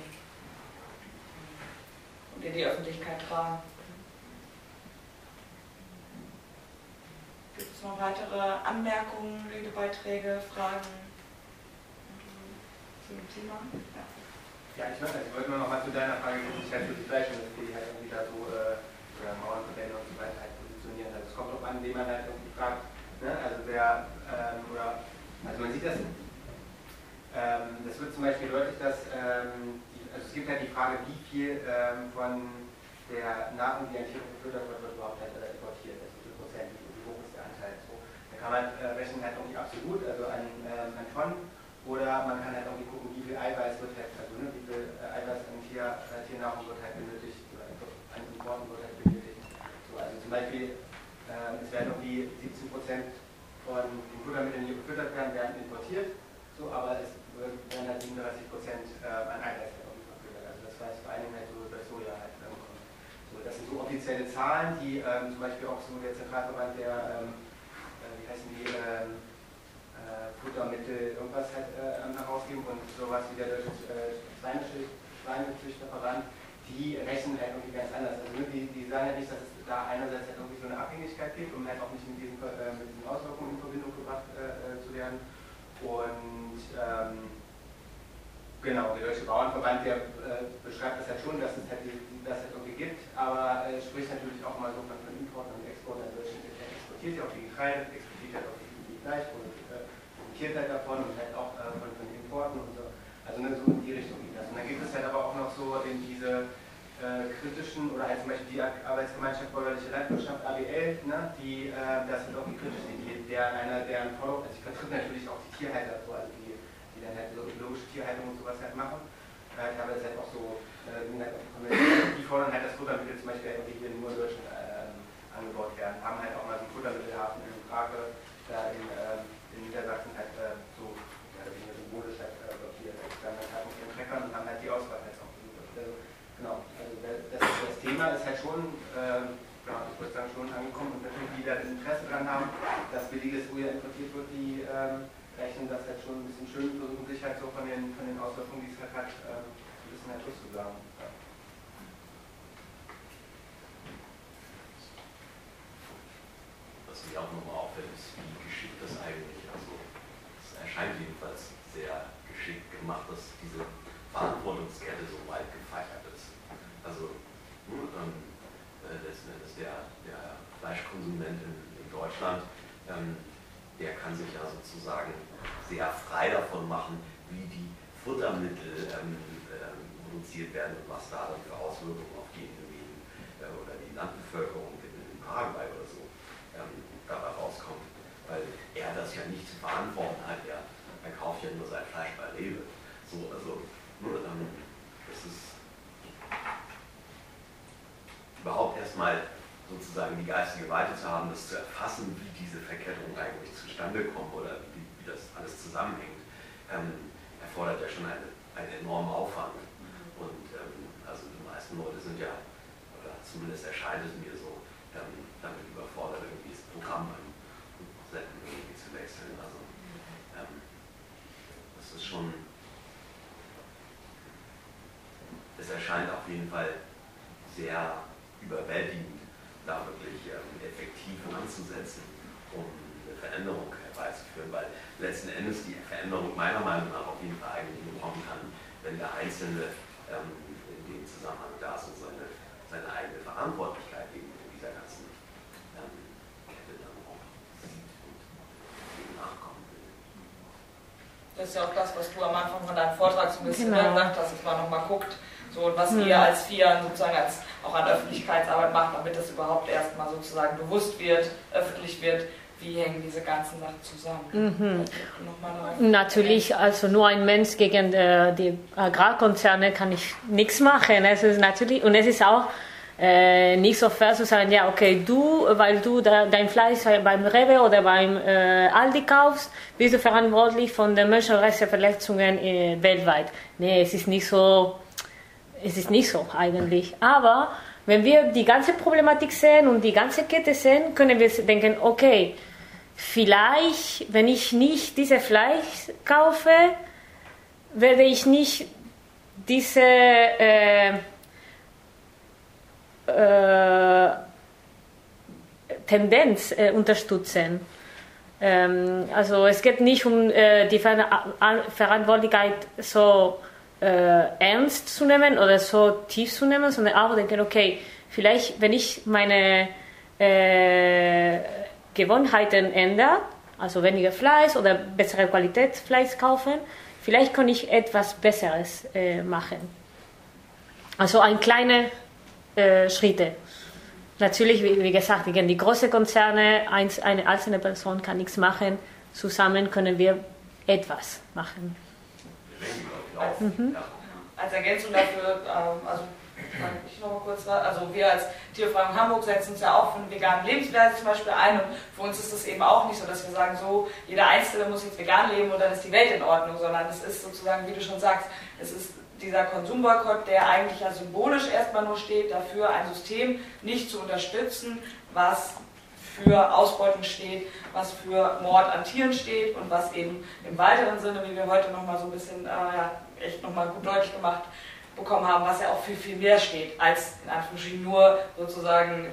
und in die Öffentlichkeit tragen. Gibt es noch weitere Anmerkungen, Redebeiträge, Fragen zu dem Thema? Ja, ich wollte nur noch mal zu deiner Frage, wie sich halt für die Fleischindustrie halt irgendwie da so oder Mauernverbände und so weiter halt positionieren. Also es kommt drauf an, wen man halt irgendwie fragt. Ne? Also also man sieht das, das wird zum Beispiel deutlich, dass also es gibt halt die Frage, wie viel von der Nahrung, die an Tieren gefüttert wird, überhaupt halt importiert. Also wie viel Prozent, wie hoch ist der Anteil. So. Da kann man rechnen halt irgendwie absolut, also an Tonnen. Oder man kann halt irgendwie gucken, wie viel Eiweiß wird halt, also wie viel Eiweiß an Tiernahrung wird halt benötigt, oder an Importen wird halt benötigt. So, also zum Beispiel, es werden irgendwie 17% von den Futtermitteln, die gefüttert werden, werden importiert, so, aber es werden halt 37% an Eiweiß gefüttert. Also das heißt vor allem halt so das Soja halt kommt. So, das sind so offizielle Zahlen, die zum Beispiel auch so der Zentralverband der, wie heißen die, Futtermittel irgendwas halt herausgeben und sowas wie der Deutsche Schweinezüchterverband, die rechnen halt irgendwie ganz anders. Also die sagen halt nicht, dass es da einerseits halt irgendwie so eine Abhängigkeit gibt, um halt auch nicht mit diesen Auswirkungen in Verbindung gebracht zu werden. Und genau, der Deutsche Bauernverband, der beschreibt das halt schon, dass es halt das halt irgendwie gibt, aber spricht natürlich auch mal so von Importen und Exporten. Also exportiert ja auch die Getreide, exportiert halt auch die Fleisch und halt davon und halt auch von Importen und so. Also so in die Richtung geht das. Und dann gibt es halt aber auch noch so in diese kritischen, oder halt zum Beispiel die Arbeitsgemeinschaft Bäuerliche Landwirtschaft, ABL, ne, die das halt auch die kritisch sehen, deren Follow, also ich vertritt natürlich auch die Tierhalter, so, also die dann halt so biologische Tierhaltung und sowas halt machen. Aber es halt auch so, die fordern halt das Futtermittel zum Beispiel halt hier nur in Deutschland angebaut werden, haben halt auch mal so einen Futtermittelhafen in Krake, da in Niedersachsen halt so, ja, wie eine symbolisch halt blockiert. Dann halt mit ihren Treckern und haben halt die Auswahl halt auch. Also, genau, also das Thema ist halt schon, ja, ich würde sagen, schon angekommen und natürlich die da Interesse dran haben, dass billiges Soja importiert wird, die rechnen das halt schon ein bisschen schön, versuchen sich halt so von den Auswirkungen, die es halt hat, ein bisschen halt loszusagen. Ja. Was mir auch nochmal auffällt, ist, wie geschickt das eigentlich, also es erscheint jedenfalls sehr geschickt gemacht, dass diese Verantwortungskette so weit gefeiert ist. Also letzten Endes der Fleischkonsument in Deutschland, der kann sich ja sozusagen sehr frei davon machen, wie die Futtermittel produziert werden und was da dann für Auswirkungen auf die Individuen oder die Landbevölkerung in Paraguay oder so dabei rauskommt. Weil er das ja nicht zu verantworten hat, er kauft ja nur sein Fleisch bei Rewe. So, also das ist überhaupt erstmal sozusagen die geistige Weite zu haben, das zu erfassen, wie diese Verkettungen eigentlich zustande kommen oder wie das alles zusammenhängt, erfordert ja schon einen enormen Aufwand. Und also die meisten Leute sind ja, oder zumindest erscheint es mir so, damit überfordert, irgendwie das Programm beim Senden irgendwie zu wechseln. Also das ist schon, es erscheint auf jeden Fall sehr überwältigend, da wirklich effektiv anzusetzen, um eine Veränderung herbeizuführen, weil letzten Endes die Veränderung meiner Meinung nach auf jeden Fall eigentlich nur kommen kann, wenn der Einzelne in dem Zusammenhang da ist und seine eigene Verantwortlichkeit gegenüber dieser ganzen Kette dann auch sieht und dem nachkommen will. Das ist ja auch das, was du am Anfang von deinem Vortrag so ein bisschen gesagt hast, dass man nochmal guckt, so, was ihr als FIAN sozusagen auch an Öffentlichkeitsarbeit macht, damit das überhaupt erstmal sozusagen bewusst wird, öffentlich wird, wie hängen diese ganzen Sachen zusammen. Natürlich, also nur ein Mensch gegen die Agrarkonzerne kann ich nichts machen. Es ist natürlich, und es ist auch nicht so fair zu sagen, ja, okay, du, weil du dein Fleisch beim Rewe oder beim Aldi kaufst, bist du verantwortlich von den Menschenrechtsverletzungen weltweit. Nee, es ist nicht so eigentlich. Aber wenn wir die ganze Problematik sehen und die ganze Kette sehen, können wir denken, okay, vielleicht, wenn ich nicht dieses Fleisch kaufe, werde ich nicht diese Tendenz unterstützen. Also es geht nicht um die Verantwortlichkeit so ernst zu nehmen oder so tief zu nehmen, sondern auch denken, okay, vielleicht, wenn ich meine Gewohnheiten ändere, also weniger Fleisch oder bessere Qualität Fleisch kaufen, vielleicht kann ich etwas Besseres machen. Also ein kleine Schritte. Natürlich, wie gesagt, gegen die großen Konzerne, eine einzelne Person kann nichts machen. Zusammen können wir etwas machen. Als Ergänzung dafür, also kann ich noch mal kurz, also wir als Tierfrei Hamburg setzen uns ja auch für eine vegane Lebensweise zum Beispiel ein, und für uns ist es eben auch nicht so, dass wir sagen, so jeder Einzelne muss jetzt vegan leben und dann ist die Welt in Ordnung, sondern es ist sozusagen, wie du schon sagst, es ist dieser Konsumboykott, der eigentlich ja symbolisch erstmal nur steht, dafür ein System nicht zu unterstützen, was für Ausbeutung steht, was für Mord an Tieren steht und was eben im weiteren Sinne, wie wir heute nochmal so ein bisschen echt nochmal gut deutlich gemacht bekommen haben, was ja auch viel mehr steht, als in Anführungsstrichen nur sozusagen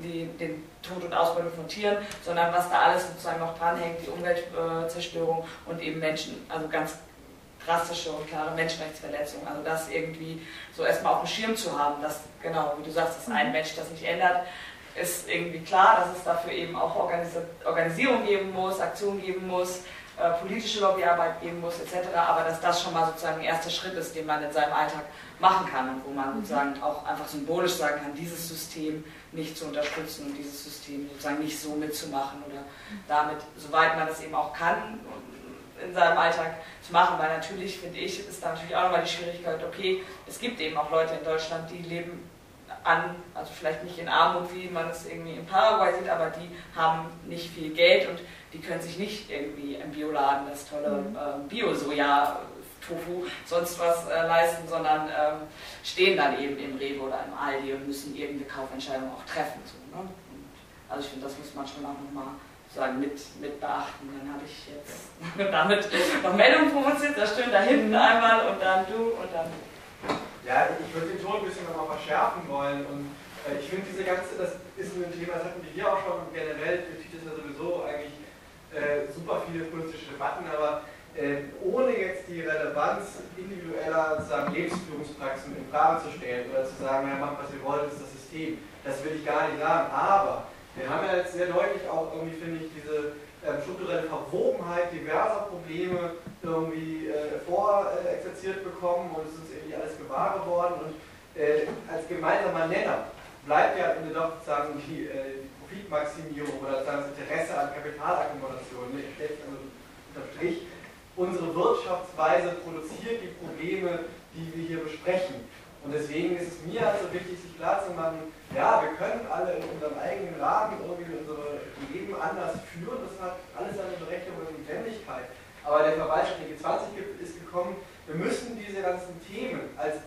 den Tod und Ausbeutung von Tieren, sondern was da alles sozusagen noch dranhängt, die Umweltzerstörung und eben Menschen, also ganz drastische und klare Menschenrechtsverletzungen. Also das irgendwie so erstmal auf dem Schirm zu haben, dass, genau, wie du sagst, dass ein Mensch das nicht ändert, ist irgendwie klar, dass es dafür eben auch Organisierung geben muss, Aktion geben muss, politische Lobbyarbeit geben muss, etc., aber dass das schon mal sozusagen ein erster Schritt ist, den man in seinem Alltag machen kann und wo man sozusagen auch einfach symbolisch sagen kann, dieses System nicht zu unterstützen und dieses System sozusagen nicht so mitzumachen oder damit, soweit man das eben auch kann, in seinem Alltag zu machen, weil natürlich, finde ich, ist da natürlich auch nochmal die Schwierigkeit, okay, es gibt eben auch Leute in Deutschland, die leben also vielleicht nicht in Armut, wie man es irgendwie in Paraguay sieht, aber die haben nicht viel Geld und die können sich nicht irgendwie im Bioladen das tolle Bio-Soja, Tofu, sonst was leisten, sondern stehen dann eben im Rewe oder im Aldi und müssen irgendeine Kaufentscheidung auch treffen. So, ne? Also ich finde, das muss man schon auch nochmal sagen, mit beachten. Dann habe ich jetzt damit noch Meldungen provoziert, das stimmt da hinten einmal und dann du und dann... Ja, ich würde den Ton ein bisschen nochmal verschärfen wollen und ich finde diese ganze, das ist ein Thema, das hatten wir hier auch schon und generell für TIT ist ja sowieso eigentlich super viele politische Debatten, aber ohne jetzt die Relevanz individueller sozusagen Lebensführungspraxen in Frage zu stellen oder zu sagen, ja, macht was ihr wollt, das ist das System, das will ich gar nicht sagen, aber wir haben ja jetzt sehr deutlich auch irgendwie, finde ich, diese strukturelle Verwobenheit diverser Probleme irgendwie vorexerziert bekommen und es ist irgendwie alles gewahr geworden und als gemeinsamer Nenner bleibt ja am Ende doch sozusagen die Profitmaximierung oder sozusagen das Interesse an Kapitalakkumulation. Ich stelle also unterm Strich, unsere Wirtschaftsweise produziert die Probleme, die wir hier besprechen. Und deswegen ist es mir also wichtig, sich klar zu machen, ja, wir können alle in unserem eigenen Rahmen irgendwie unser Leben anders führen, das hat alles seine Berechtigung und Notwendigkeit. Aber der Verweis auf den G20-Gipfel ist gekommen, wir müssen diese ganzen Themen als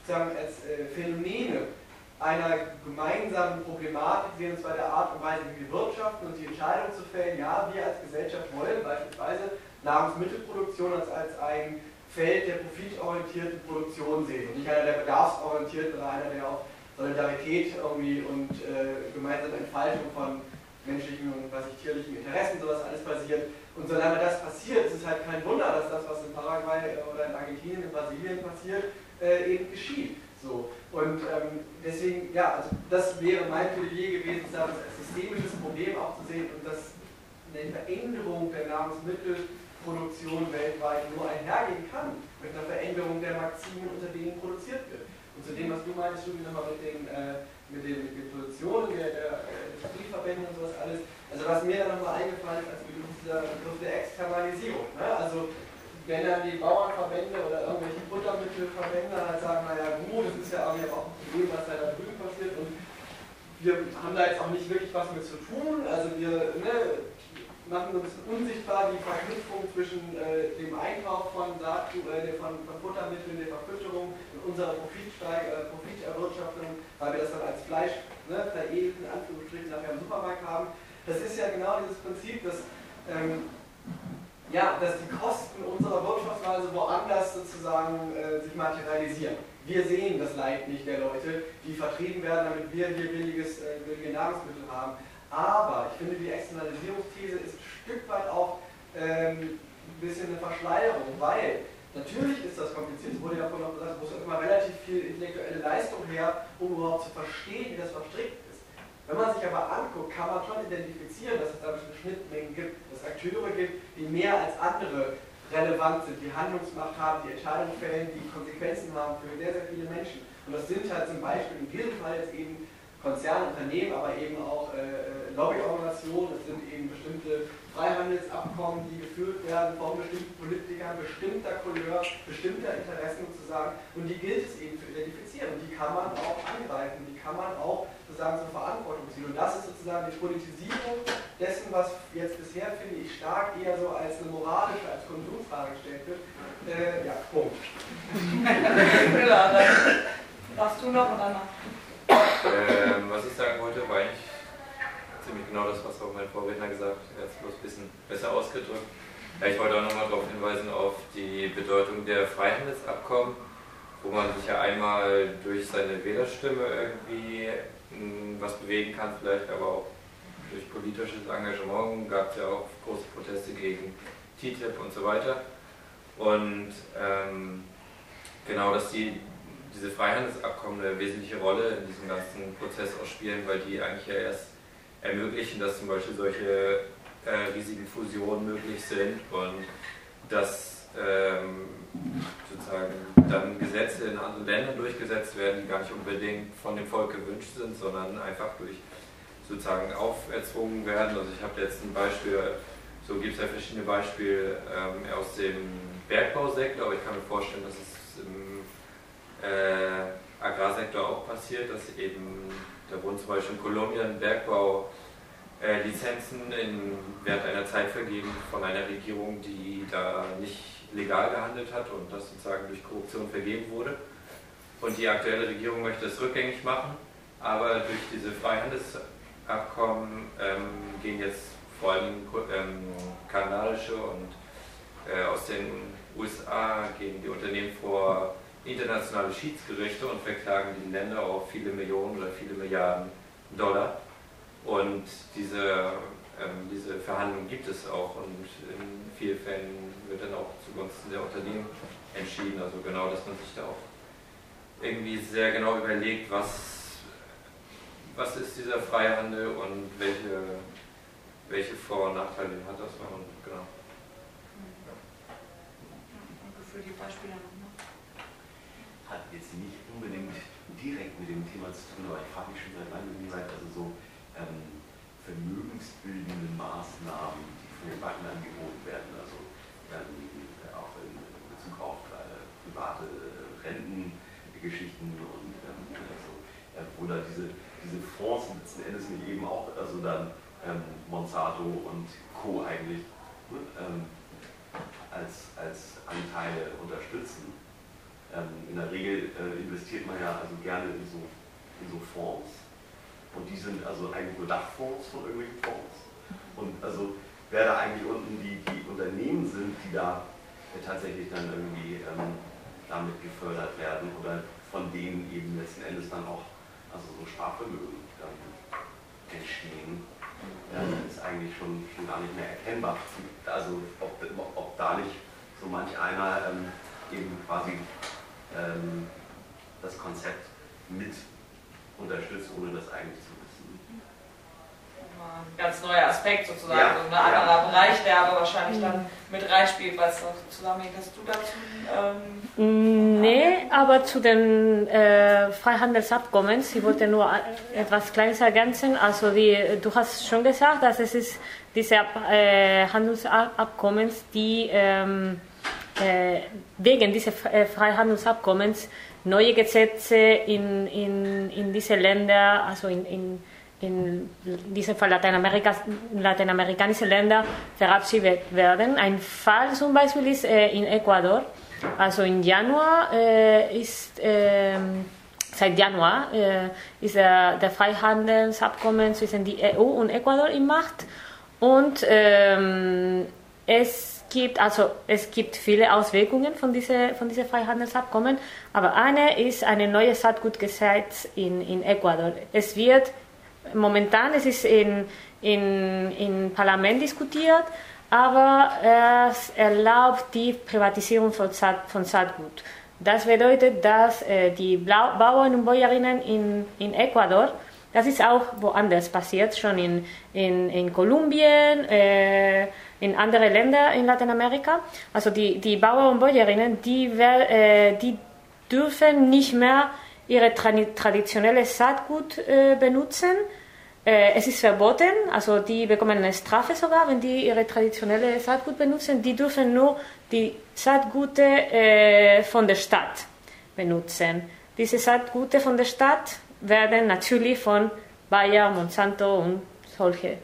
Phänomene einer gemeinsamen Problematik sehen, und zwar der Art und Weise, wie wir wirtschaften und die Entscheidung zu fällen, ja, wir als Gesellschaft wollen beispielsweise Nahrungsmittelproduktion als ein Feld der profitorientierten Produktion sehen und nicht einer der bedarfsorientierten oder einer, der auf Solidarität irgendwie und gemeinsame Entfaltung von menschlichen und tierlichen Interessen sowas alles basiert. Und solange das passiert, ist es halt kein Wunder, dass das, was in Paraguay oder in Argentinien, in Brasilien passiert, eben geschieht. So. Und deswegen, ja, also das wäre mein Plädoyer gewesen, das als systemisches Problem auch zu sehen und dass eine Veränderung der Nahrungsmittelproduktion weltweit nur einhergehen kann mit einer Veränderung der Maximen, unter denen produziert wird. Und zu dem, was du meinst, Julie, nochmal mit den Produktionen der Industrieverbände und sowas alles, also was mir dann nochmal eingefallen ist, als dieser Begriff der Externalisierung. Ne? Also wenn dann die Bauernverbände oder irgendwelche Futtermittelverbände halt sagen, naja gut, das ist ja auch ein Problem, was da drüben passiert und wir haben da jetzt auch nicht wirklich was mit zu tun, also wir machen so ein bisschen unsichtbar die Verknüpfung zwischen dem Einkauf von Futtermitteln, der Verfütterung und unserer Profiterwirtschaftung, weil wir das dann als Fleisch veredelt, in Anführungsstrichen, nachher im Supermarkt haben. Das ist ja genau dieses Prinzip, dass die Kosten unserer Wirtschaftsweise woanders sozusagen sich materialisieren. Wir sehen das Leid nicht der Leute, die vertrieben werden, damit wir hier billige Nahrungsmittel haben. Aber ich finde, die Externalisierungsthese ist ein Stück weit auch ein bisschen eine Verschleierung, weil natürlich ist das kompliziert. Es wurde ja vorhin noch gesagt, es muss immer relativ viel intellektuelle Leistung her, um überhaupt zu verstehen, wie das verstrickt ist. Wenn man sich aber anguckt, kann man schon identifizieren, dass es da bestimmte Schnittmengen gibt, dass es Akteure gibt, die mehr als andere relevant sind, die Handlungsmacht haben, die Entscheidungen fällen, die Konsequenzen haben für sehr, sehr viele Menschen. Und das sind halt zum Beispiel in diesem Fall jetzt eben Konzerne, Unternehmen, aber eben auch Lobbyorganisationen, Innovation, es sind eben bestimmte Freihandelsabkommen, die geführt werden von bestimmten Politikern, bestimmter Couleur, bestimmter Interessen sozusagen, und die gilt es eben zu identifizieren und die kann man auch angreifen, die kann man auch sozusagen zur Verantwortung ziehen, und das ist sozusagen die Politisierung dessen, was jetzt bisher, finde ich, stark eher so als eine moralische, als Konsumfrage gestellt wird. Ja, Punkt. Darfst du noch und danach? Was ich sagen wollte, war eigentlich ziemlich genau das, was auch mein Vorredner gesagt hat. Er hat es bloß ein bisschen besser ausgedrückt. Ja, ich wollte auch nochmal darauf hinweisen, auf die Bedeutung der Freihandelsabkommen, wo man sich ja einmal durch seine Wählerstimme irgendwie was bewegen kann, vielleicht aber auch durch politisches Engagement. Gab es ja auch große Proteste gegen TTIP und so weiter. Und genau, dass diese Freihandelsabkommen eine wesentliche Rolle in diesem ganzen Prozess auch spielen, weil die eigentlich ja erst ermöglichen, dass zum Beispiel solche riesigen Fusionen möglich sind und dass sozusagen dann Gesetze in anderen Ländern durchgesetzt werden, die gar nicht unbedingt von dem Volk gewünscht sind, sondern einfach durch sozusagen auferzwungen werden. Also ich habe jetzt ein Beispiel, so gibt es ja verschiedene Beispiele aus dem Bergbausektor, aber ich kann mir vorstellen, dass es im Agrarsektor auch passiert, dass eben, da wurden zum Beispiel in Kolumbien Bergbau-Lizenzen während einer Zeit vergeben von einer Regierung, die da nicht legal gehandelt hat und das sozusagen durch Korruption vergeben wurde. Und die aktuelle Regierung möchte es rückgängig machen, aber durch diese Freihandelsabkommen gehen jetzt vor allem kanadische und aus den USA gehen die Unternehmen vor internationale Schiedsgerichte und verklagen die Länder auf viele Millionen oder viele Milliarden Dollar. Und diese Verhandlungen gibt es auch und in vielen Fällen wird dann auch zugunsten der Unternehmen entschieden. Also genau, dass man sich da auch irgendwie sehr genau überlegt, was ist dieser Freihandel und welche Vor- und Nachteile hat das. Und genau. Danke für die Beispiele. Hat jetzt nicht unbedingt direkt mit dem Thema zu tun, aber ich frage mich schon seit langem, inwieweit also so vermögensbildende Maßnahmen, die von den Banken angeboten werden, also auch in Bezug auf private Rentengeschichten und wo da diese Fonds letzten Endes nicht eben auch, also dann Monsanto und Co. eigentlich als Anteile unterstützen. In der Regel investiert man ja also gerne in so Fonds und die sind also eigentlich nur Dachfonds von irgendwelchen Fonds und also wer da eigentlich unten die Unternehmen sind, die da tatsächlich dann irgendwie damit gefördert werden oder von denen eben letzten Endes dann auch also so Sparvermögen entstehen, ist eigentlich schon gar nicht mehr erkennbar. Also ob da nicht so manch einer eben quasi das Konzept mit unterstützt, ohne das eigentlich zu wissen. Ein ganz neuer Aspekt sozusagen, ja, so ein anderer Bereich, der aber wahrscheinlich dann mit reinspielt, was zusammenhängt. Hast du dazu? Nee, aber zu den Freihandelsabkommen, ich wollte nur etwas Kleines ergänzen. Also du hast schon gesagt, dass es ist diese Handelsabkommen, die wegen dieses Freihandelsabkommens neue Gesetze in diese Länder, also in diesem Fall lateinamerikanische Länder verabschiedet werden. Ein Fall zum Beispiel ist in Ecuador. Also im Januar seit Januar ist der Freihandelsabkommen zwischen die EU und Ecuador in Macht und es gibt viele Auswirkungen von diesen Freihandelsabkommen, aber eine ist ein neues Saatgutgesetz in Ecuador. Es wird momentan, es ist im Parlament diskutiert, aber es erlaubt die Privatisierung von Saatgut. Das bedeutet, dass die Bauern und Bäuerinnen in Ecuador, das ist auch woanders passiert, schon in Kolumbien, in andere Länder in Lateinamerika. Also die Bauern und Bäuerinnen, die dürfen nicht mehr ihre traditionelle Saatgut benutzen, es ist verboten, also die bekommen eine Strafe sogar, wenn die ihre traditionelle Saatgut benutzen. Die dürfen nur die Saatgute von der Stadt benutzen. Diese Saatgute von der Stadt werden natürlich von Bayer, Monsanto und solche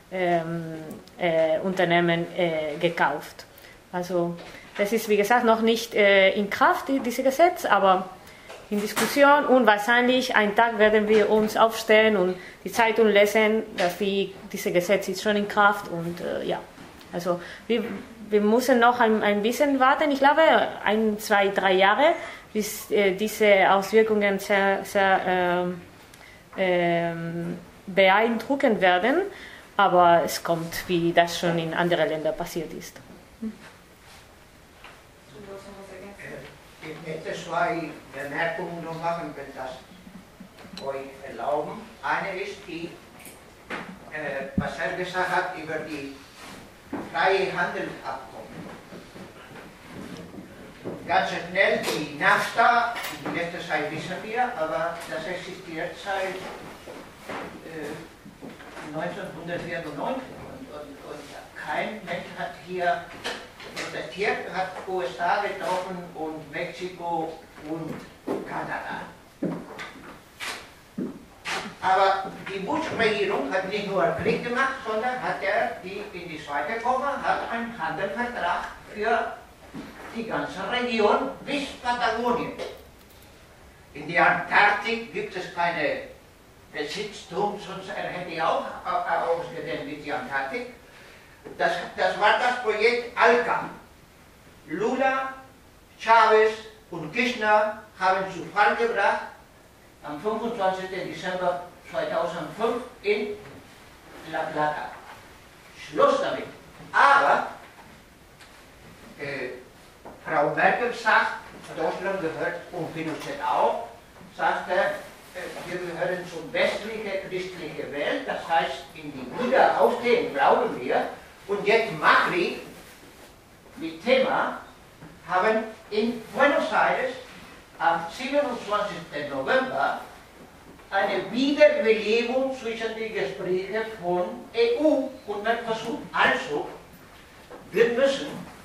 Unternehmen gekauft. Also das ist wie gesagt noch nicht in Kraft, dieses Gesetz, aber in Diskussion, und wahrscheinlich einen Tag werden wir uns aufstellen und die Zeitung lesen, dass dieses Gesetz ist schon in Kraft und ja, also wir müssen noch ein bisschen warten, ich glaube 1, 2, 3 Jahre, bis diese Auswirkungen sehr beeindruckend werden, aber es kommt, wie das schon in anderen Ländern passiert ist. Ich möchte 2 Bemerkungen noch machen, wenn das euch erlauben. Eine ist die, was er gesagt hat über die freie Handelsabkommen. Ganz schnell die NAFTA, die letzte Zeit wissen wir, aber das existiert seit 1994 und kein Mensch hat hier protestiert, hat USA getroffen und Mexiko und Kanada. Aber die Bush-Regierung hat nicht nur Krieg gemacht, sondern hat die in die zweite Woche hat einen Handelsvertrag für die ganze Region bis Patagonien. In der Antarktik gibt es keine Besitztum, sonst hätte ich auch ausgedehnt mit der Antarktik. Das war das Projekt ALCA. Lula, Chavez und Kirchner haben zu Fall gebracht am 25. Dezember 2005 in La Plata. Schluss damit. Aber Frau Merkel sagt, Deutschland gehört und Pinochet auch, sagte, wir gehören zur westlichen christlichen Welt, das heißt, in die Wiederaufstehung glauben wir. Und jetzt Macri mit Thema haben in Buenos Aires am 27. November eine Wiederbelebung zwischen den Gesprächen von EU und Mercosur. Also, wir müssen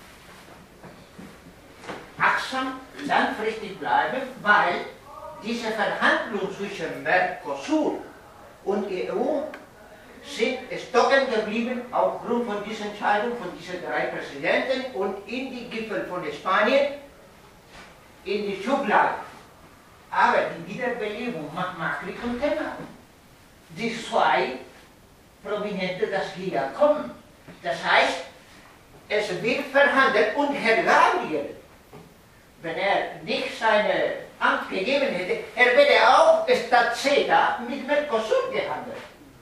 achtsam langfristig bleiben, weil diese Verhandlungen zwischen Mercosur und EU sind stocken geblieben aufgrund von dieser Entscheidung von diesen 3 Präsidenten und in die Gipfel von Spanien in die Schublade. Aber die Wiederbelebung macht Macri zum Thema. Die 2 Prominente, das hier kommen. Das heißt, es wird verhandelt und Herr Gabriel, wenn er nicht seine Amt gegeben hätte, er wäre auch statt CETA mit Mercosur gehandelt.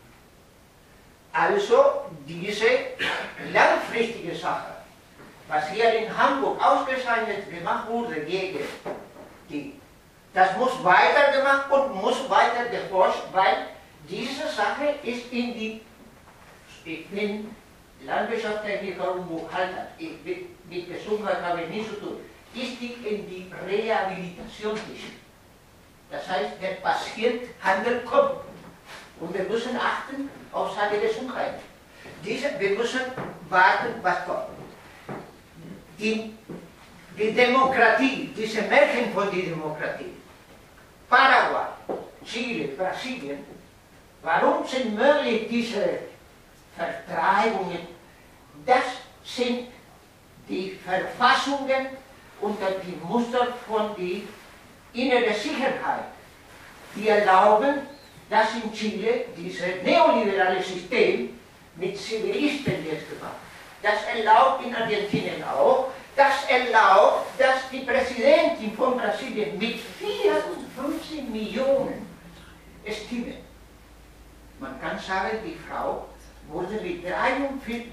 Also diese langfristige Sache, was hier in Hamburg ausgezeichnet gemacht wurde gegen die, das muss weitergemacht und muss weiter geforscht, weil diese Sache ist in die, ich bin Landwirtschaftstechniker und Buchhalter, mit Gesundheit habe ich nichts zu tun, ist die in die Rehabilitation nicht. Das heißt, der Patienthandel kommt. Und wir müssen achten auf seine Gesundheit. Wir müssen warten, was kommt. Die Demokratie, diese Märchen von der Demokratie, Paraguay, Chile, Brasilien, warum sind möglich diese Vertreibungen? Das sind die Verfassungen unter die Muster von der inneren Sicherheit, die erlauben, dass in Chile dieses neoliberale System mit Zivilisten jetzt gemacht. Das erlaubt in Argentinien auch, das erlaubt, dass die Präsidentin von Brasilien mit 54 Millionen Stimmen, man kann sagen, die Frau wurde mit 41%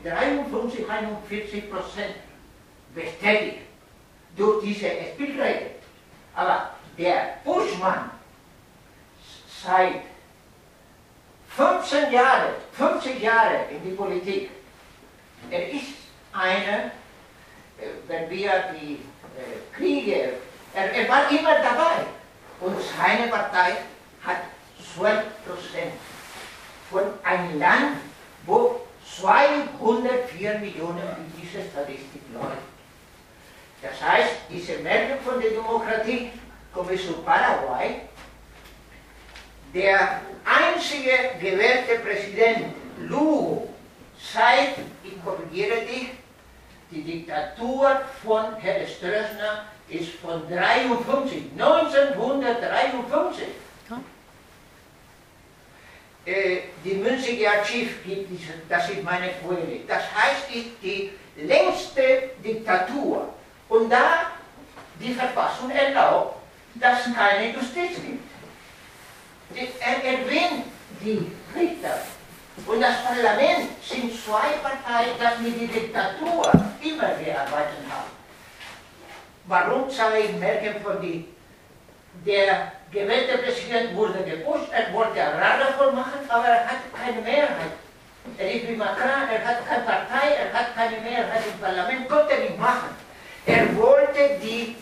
bestätigt durch diese Spielregeln. Aber der Buschmann seit 50 Jahre in die Politik, er ist einer, wenn wir die Kriege, er war immer dabei und seine Partei hat 12% von einem Land, wo 204 Millionen in dieser Statistik läuft. Das heißt, diese Märkte von der Demokratie kommen zu Paraguay. Der einzige gewählte Präsident Lugo seit, ich korrigiere dich, die Diktatur von Herrn Stroessner ist von 1953. Die Münzige Archiv gibt das ist meine Quelle. Das heißt, ist die längste Diktatur. Und da die Verfassung erlaubt, dass es keine Justiz gibt. Er erwähnt die Richter. Und das Parlament sind zwei Parteien, die mit der Diktatur immer gearbeitet haben. Warum sage ich Merkel von der gewählte Präsident wurde gepusht, er wollte Agrarreform machen, aber er hat keine Mehrheit. Er ist wie Macron, er hat keine Partei, er hat keine Mehrheit im Parlament, konnte er nicht machen. Er wollte die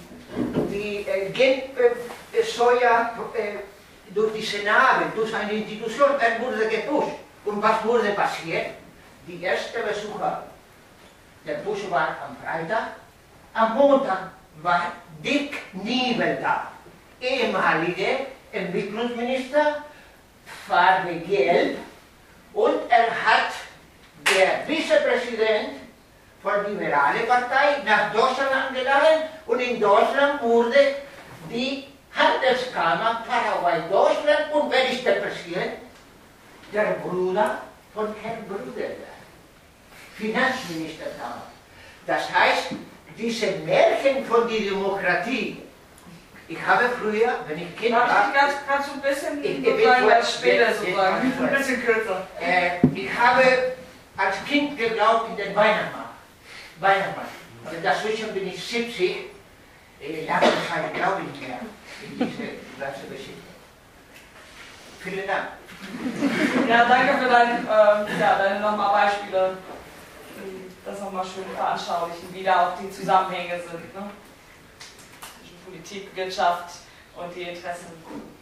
Gensoja durch die Senate, durch eine Institution, er wurde gepusht. Und was wurde passiert? Die erste Besucher der Bush war am Freitag, am Montag war Dick Niebel da, ehemaliger Entwicklungsminister, Farbe Gelb, und er hat der Vizepräsident von der Liberalen Partei nach Deutschland eingeladen und in Deutschland wurde die Handelskammer Paraguay-Deutschland und wer ist der Präsident? Der Bruder von Herrn Bruderberg, Finanzminister damals. Das heißt, diese Märchen von der Demokratie, ich habe früher, wenn ich Kind war... Kannst du ein bisschen später so sagen, ein bisschen kürzer. Ich habe als Kind geglaubt in den Weihnachtsmann. Aber dazwischen bin ich 70, lange Zeit glaube ich nicht mehr in diese ganze Geschichte. Vielen Dank. Ja, danke für deine nochmal Beispiele, die das nochmal schön veranschaulichen, wie da auch die Zusammenhänge sind, ne? Zwischen Politik, Wirtschaft und die Interessen.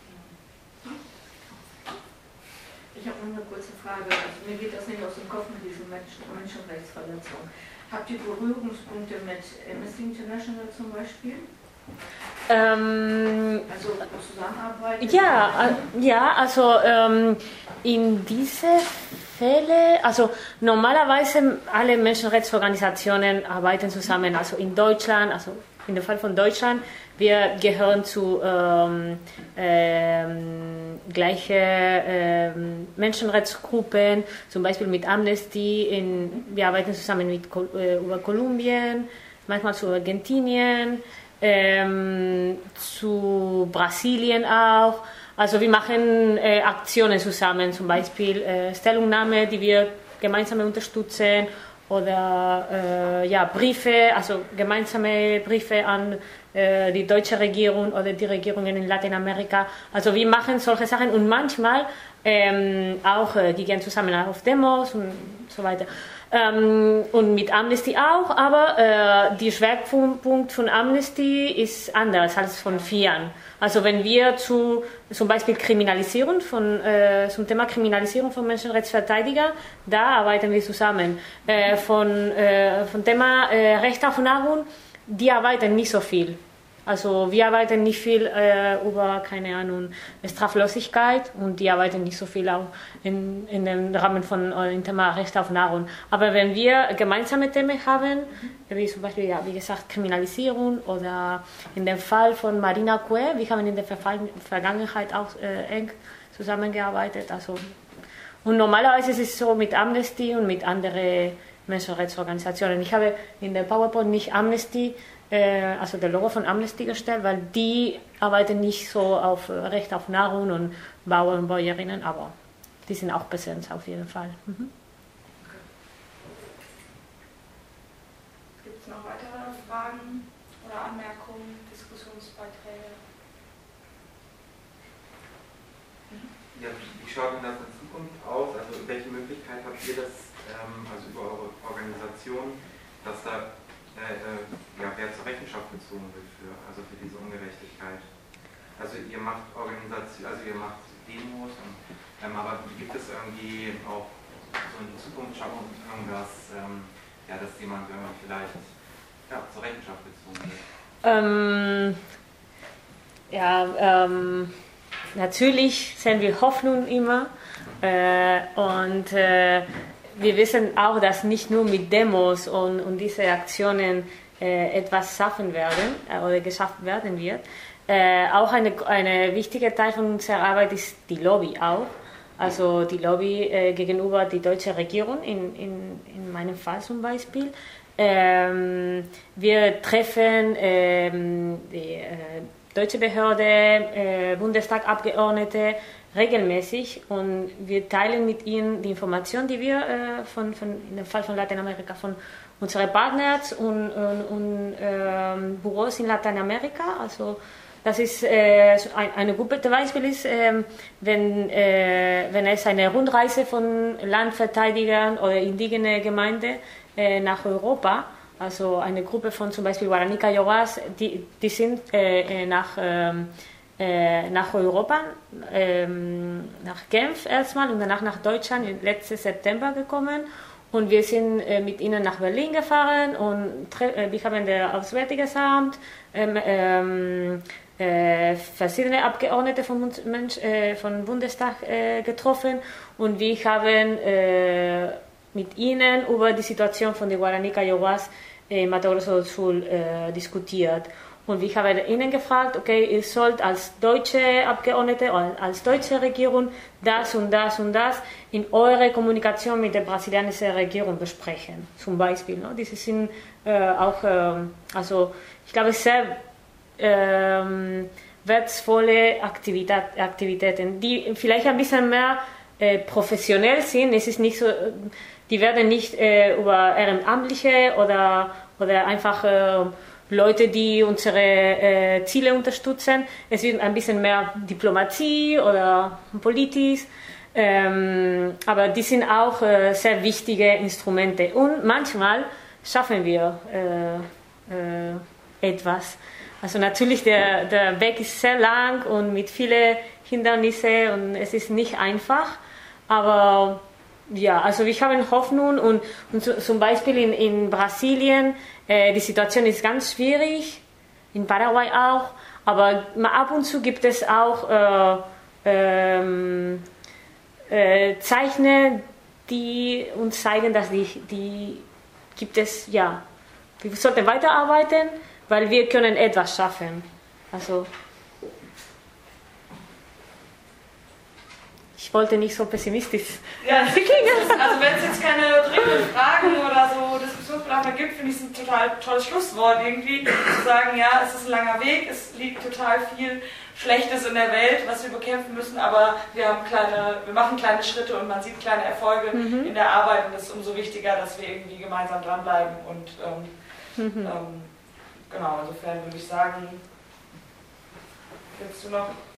Ich habe noch eine kurze Frage. Also mir geht das nicht aus dem Kopf mit diesen Menschenrechtsverletzungen. Habt ihr Berührungspunkte mit Amnesty International zum Beispiel? Also Zusammenarbeit? Ja, also in diese Fälle, also normalerweise alle Menschenrechtsorganisationen arbeiten zusammen, also in Deutschland, also in dem Fall von Deutschland, wir gehören zu gleiche Menschenrechtsgruppen, zum Beispiel mit Amnesty, wir arbeiten zusammen über Kolumbien, manchmal zu Argentinien, zu Brasilien auch. Also wir machen Aktionen zusammen, zum Beispiel Stellungnahme, die wir gemeinsam unterstützen, oder Briefe, also gemeinsame Briefe an die deutsche Regierung oder die Regierungen in Lateinamerika. Also wir machen solche Sachen und manchmal auch, die gehen zusammen auf Demos und so weiter. Und mit Amnesty auch, aber der Schwerpunkt von Amnesty ist anders als von FIAN. Also wenn wir zum Beispiel Kriminalisierung zum Thema Kriminalisierung von Menschenrechtsverteidigern, da arbeiten wir zusammen. Von Thema Recht auf Nahrung, die arbeiten nicht so viel. Also wir arbeiten nicht viel über, keine Ahnung, Straflosigkeit und die arbeiten nicht so viel auch in dem Rahmen von dem Thema Recht auf Nahrung. Aber wenn wir gemeinsame Themen haben, wie zum Beispiel, ja, wie gesagt, Kriminalisierung oder in dem Fall von Marina Cue, wir haben in der Vergangenheit auch eng zusammengearbeitet. Also, und normalerweise ist es so mit Amnesty und mit anderen Menschenrechtsorganisationen. Ich habe in der PowerPoint nicht Amnesty, also der Logo von Amnesty gestellt, weil die arbeiten nicht so auf Recht auf Nahrung und Bauern und Bäuerinnen, aber die sind auch präsent auf jeden Fall. Mhm. Gibt es noch weitere Fragen oder Anmerkungen, Diskussionsbeiträge? Ja, wie schaut denn das in Zukunft aus? Also welche Möglichkeit habt ihr das, also über eure Organisation, dass da wer zur Rechenschaft gezogen wird für diese Ungerechtigkeit? Also ihr macht Demos. Aber gibt es irgendwie auch so in die Zukunft schauen irgendwas, dass jemand vielleicht zur Rechenschaft gezogen wird? Natürlich sehen wir Hoffnung immer und wir wissen auch, dass nicht nur mit Demos und diese Aktionen etwas schaffen werden oder geschafft werden wird. Auch eine wichtige Teil von unserer Arbeit ist die Lobby auch. Also die Lobby gegenüber der deutschen Regierung, in meinem Fall zum Beispiel. Wir treffen die deutsche Behörde, Bundestagabgeordnete regelmäßig und wir teilen mit ihnen die Informationen, die wir in dem Fall von Lateinamerika von unseren Partnern und Büros in Lateinamerika. Also das ist ein gutes Beispiel ist, wenn es eine Rundreise von Landverteidigern oder indigenen Gemeinden nach Europa, also eine Gruppe von zum Beispiel Guaraní Kayowás, die sind nach Europa, nach Genf erstmal und danach nach Deutschland letzten September gekommen. Und wir sind mit ihnen nach Berlin gefahren und wir haben das Auswärtiges Amt, verschiedene Abgeordnete vom Bundestag getroffen und wir haben mit ihnen über die Situation von den Guaraní Kayowás in Mato Grosso do Sul diskutiert. Und wir haben ihnen gefragt, okay, ihr sollt als deutsche Abgeordnete oder als deutsche Regierung das und das und das in eurer Kommunikation mit der brasilianischen Regierung besprechen, zum Beispiel. Ne? Diese sind auch, also ich glaube, sehr wertvolle Aktivitäten, die vielleicht ein bisschen mehr professionell sind. Es ist nicht so, die werden nicht über Ehrenamtliche oder einfach Leute, die unsere Ziele unterstützen. Es wird ein bisschen mehr Diplomatie oder politisch, aber die sind auch sehr wichtige Instrumente. Und manchmal schaffen wir etwas. Also natürlich, der Weg ist sehr lang und mit vielen Hindernissen und es ist nicht einfach, aber ja, also wir haben Hoffnung und zum Beispiel in Brasilien, die Situation ist ganz schwierig, in Paraguay auch, aber ab und zu gibt es auch Zeichen, die uns zeigen, dass die gibt es, ja, wir sollten weiterarbeiten, weil wir können etwas schaffen. Also ich wollte nicht so pessimistisch. Ja, also wenn es jetzt keine dringenden Fragen oder so Diskussionsbedarf gibt, finde ich es ein total tolles Schlusswort irgendwie, zu sagen, ja, es ist ein langer Weg, es liegt total viel Schlechtes in der Welt, was wir bekämpfen müssen, aber wir machen kleine Schritte und man sieht kleine Erfolge in der Arbeit und es ist umso wichtiger, dass wir irgendwie gemeinsam dranbleiben und genau, insofern würde ich sagen, willst du noch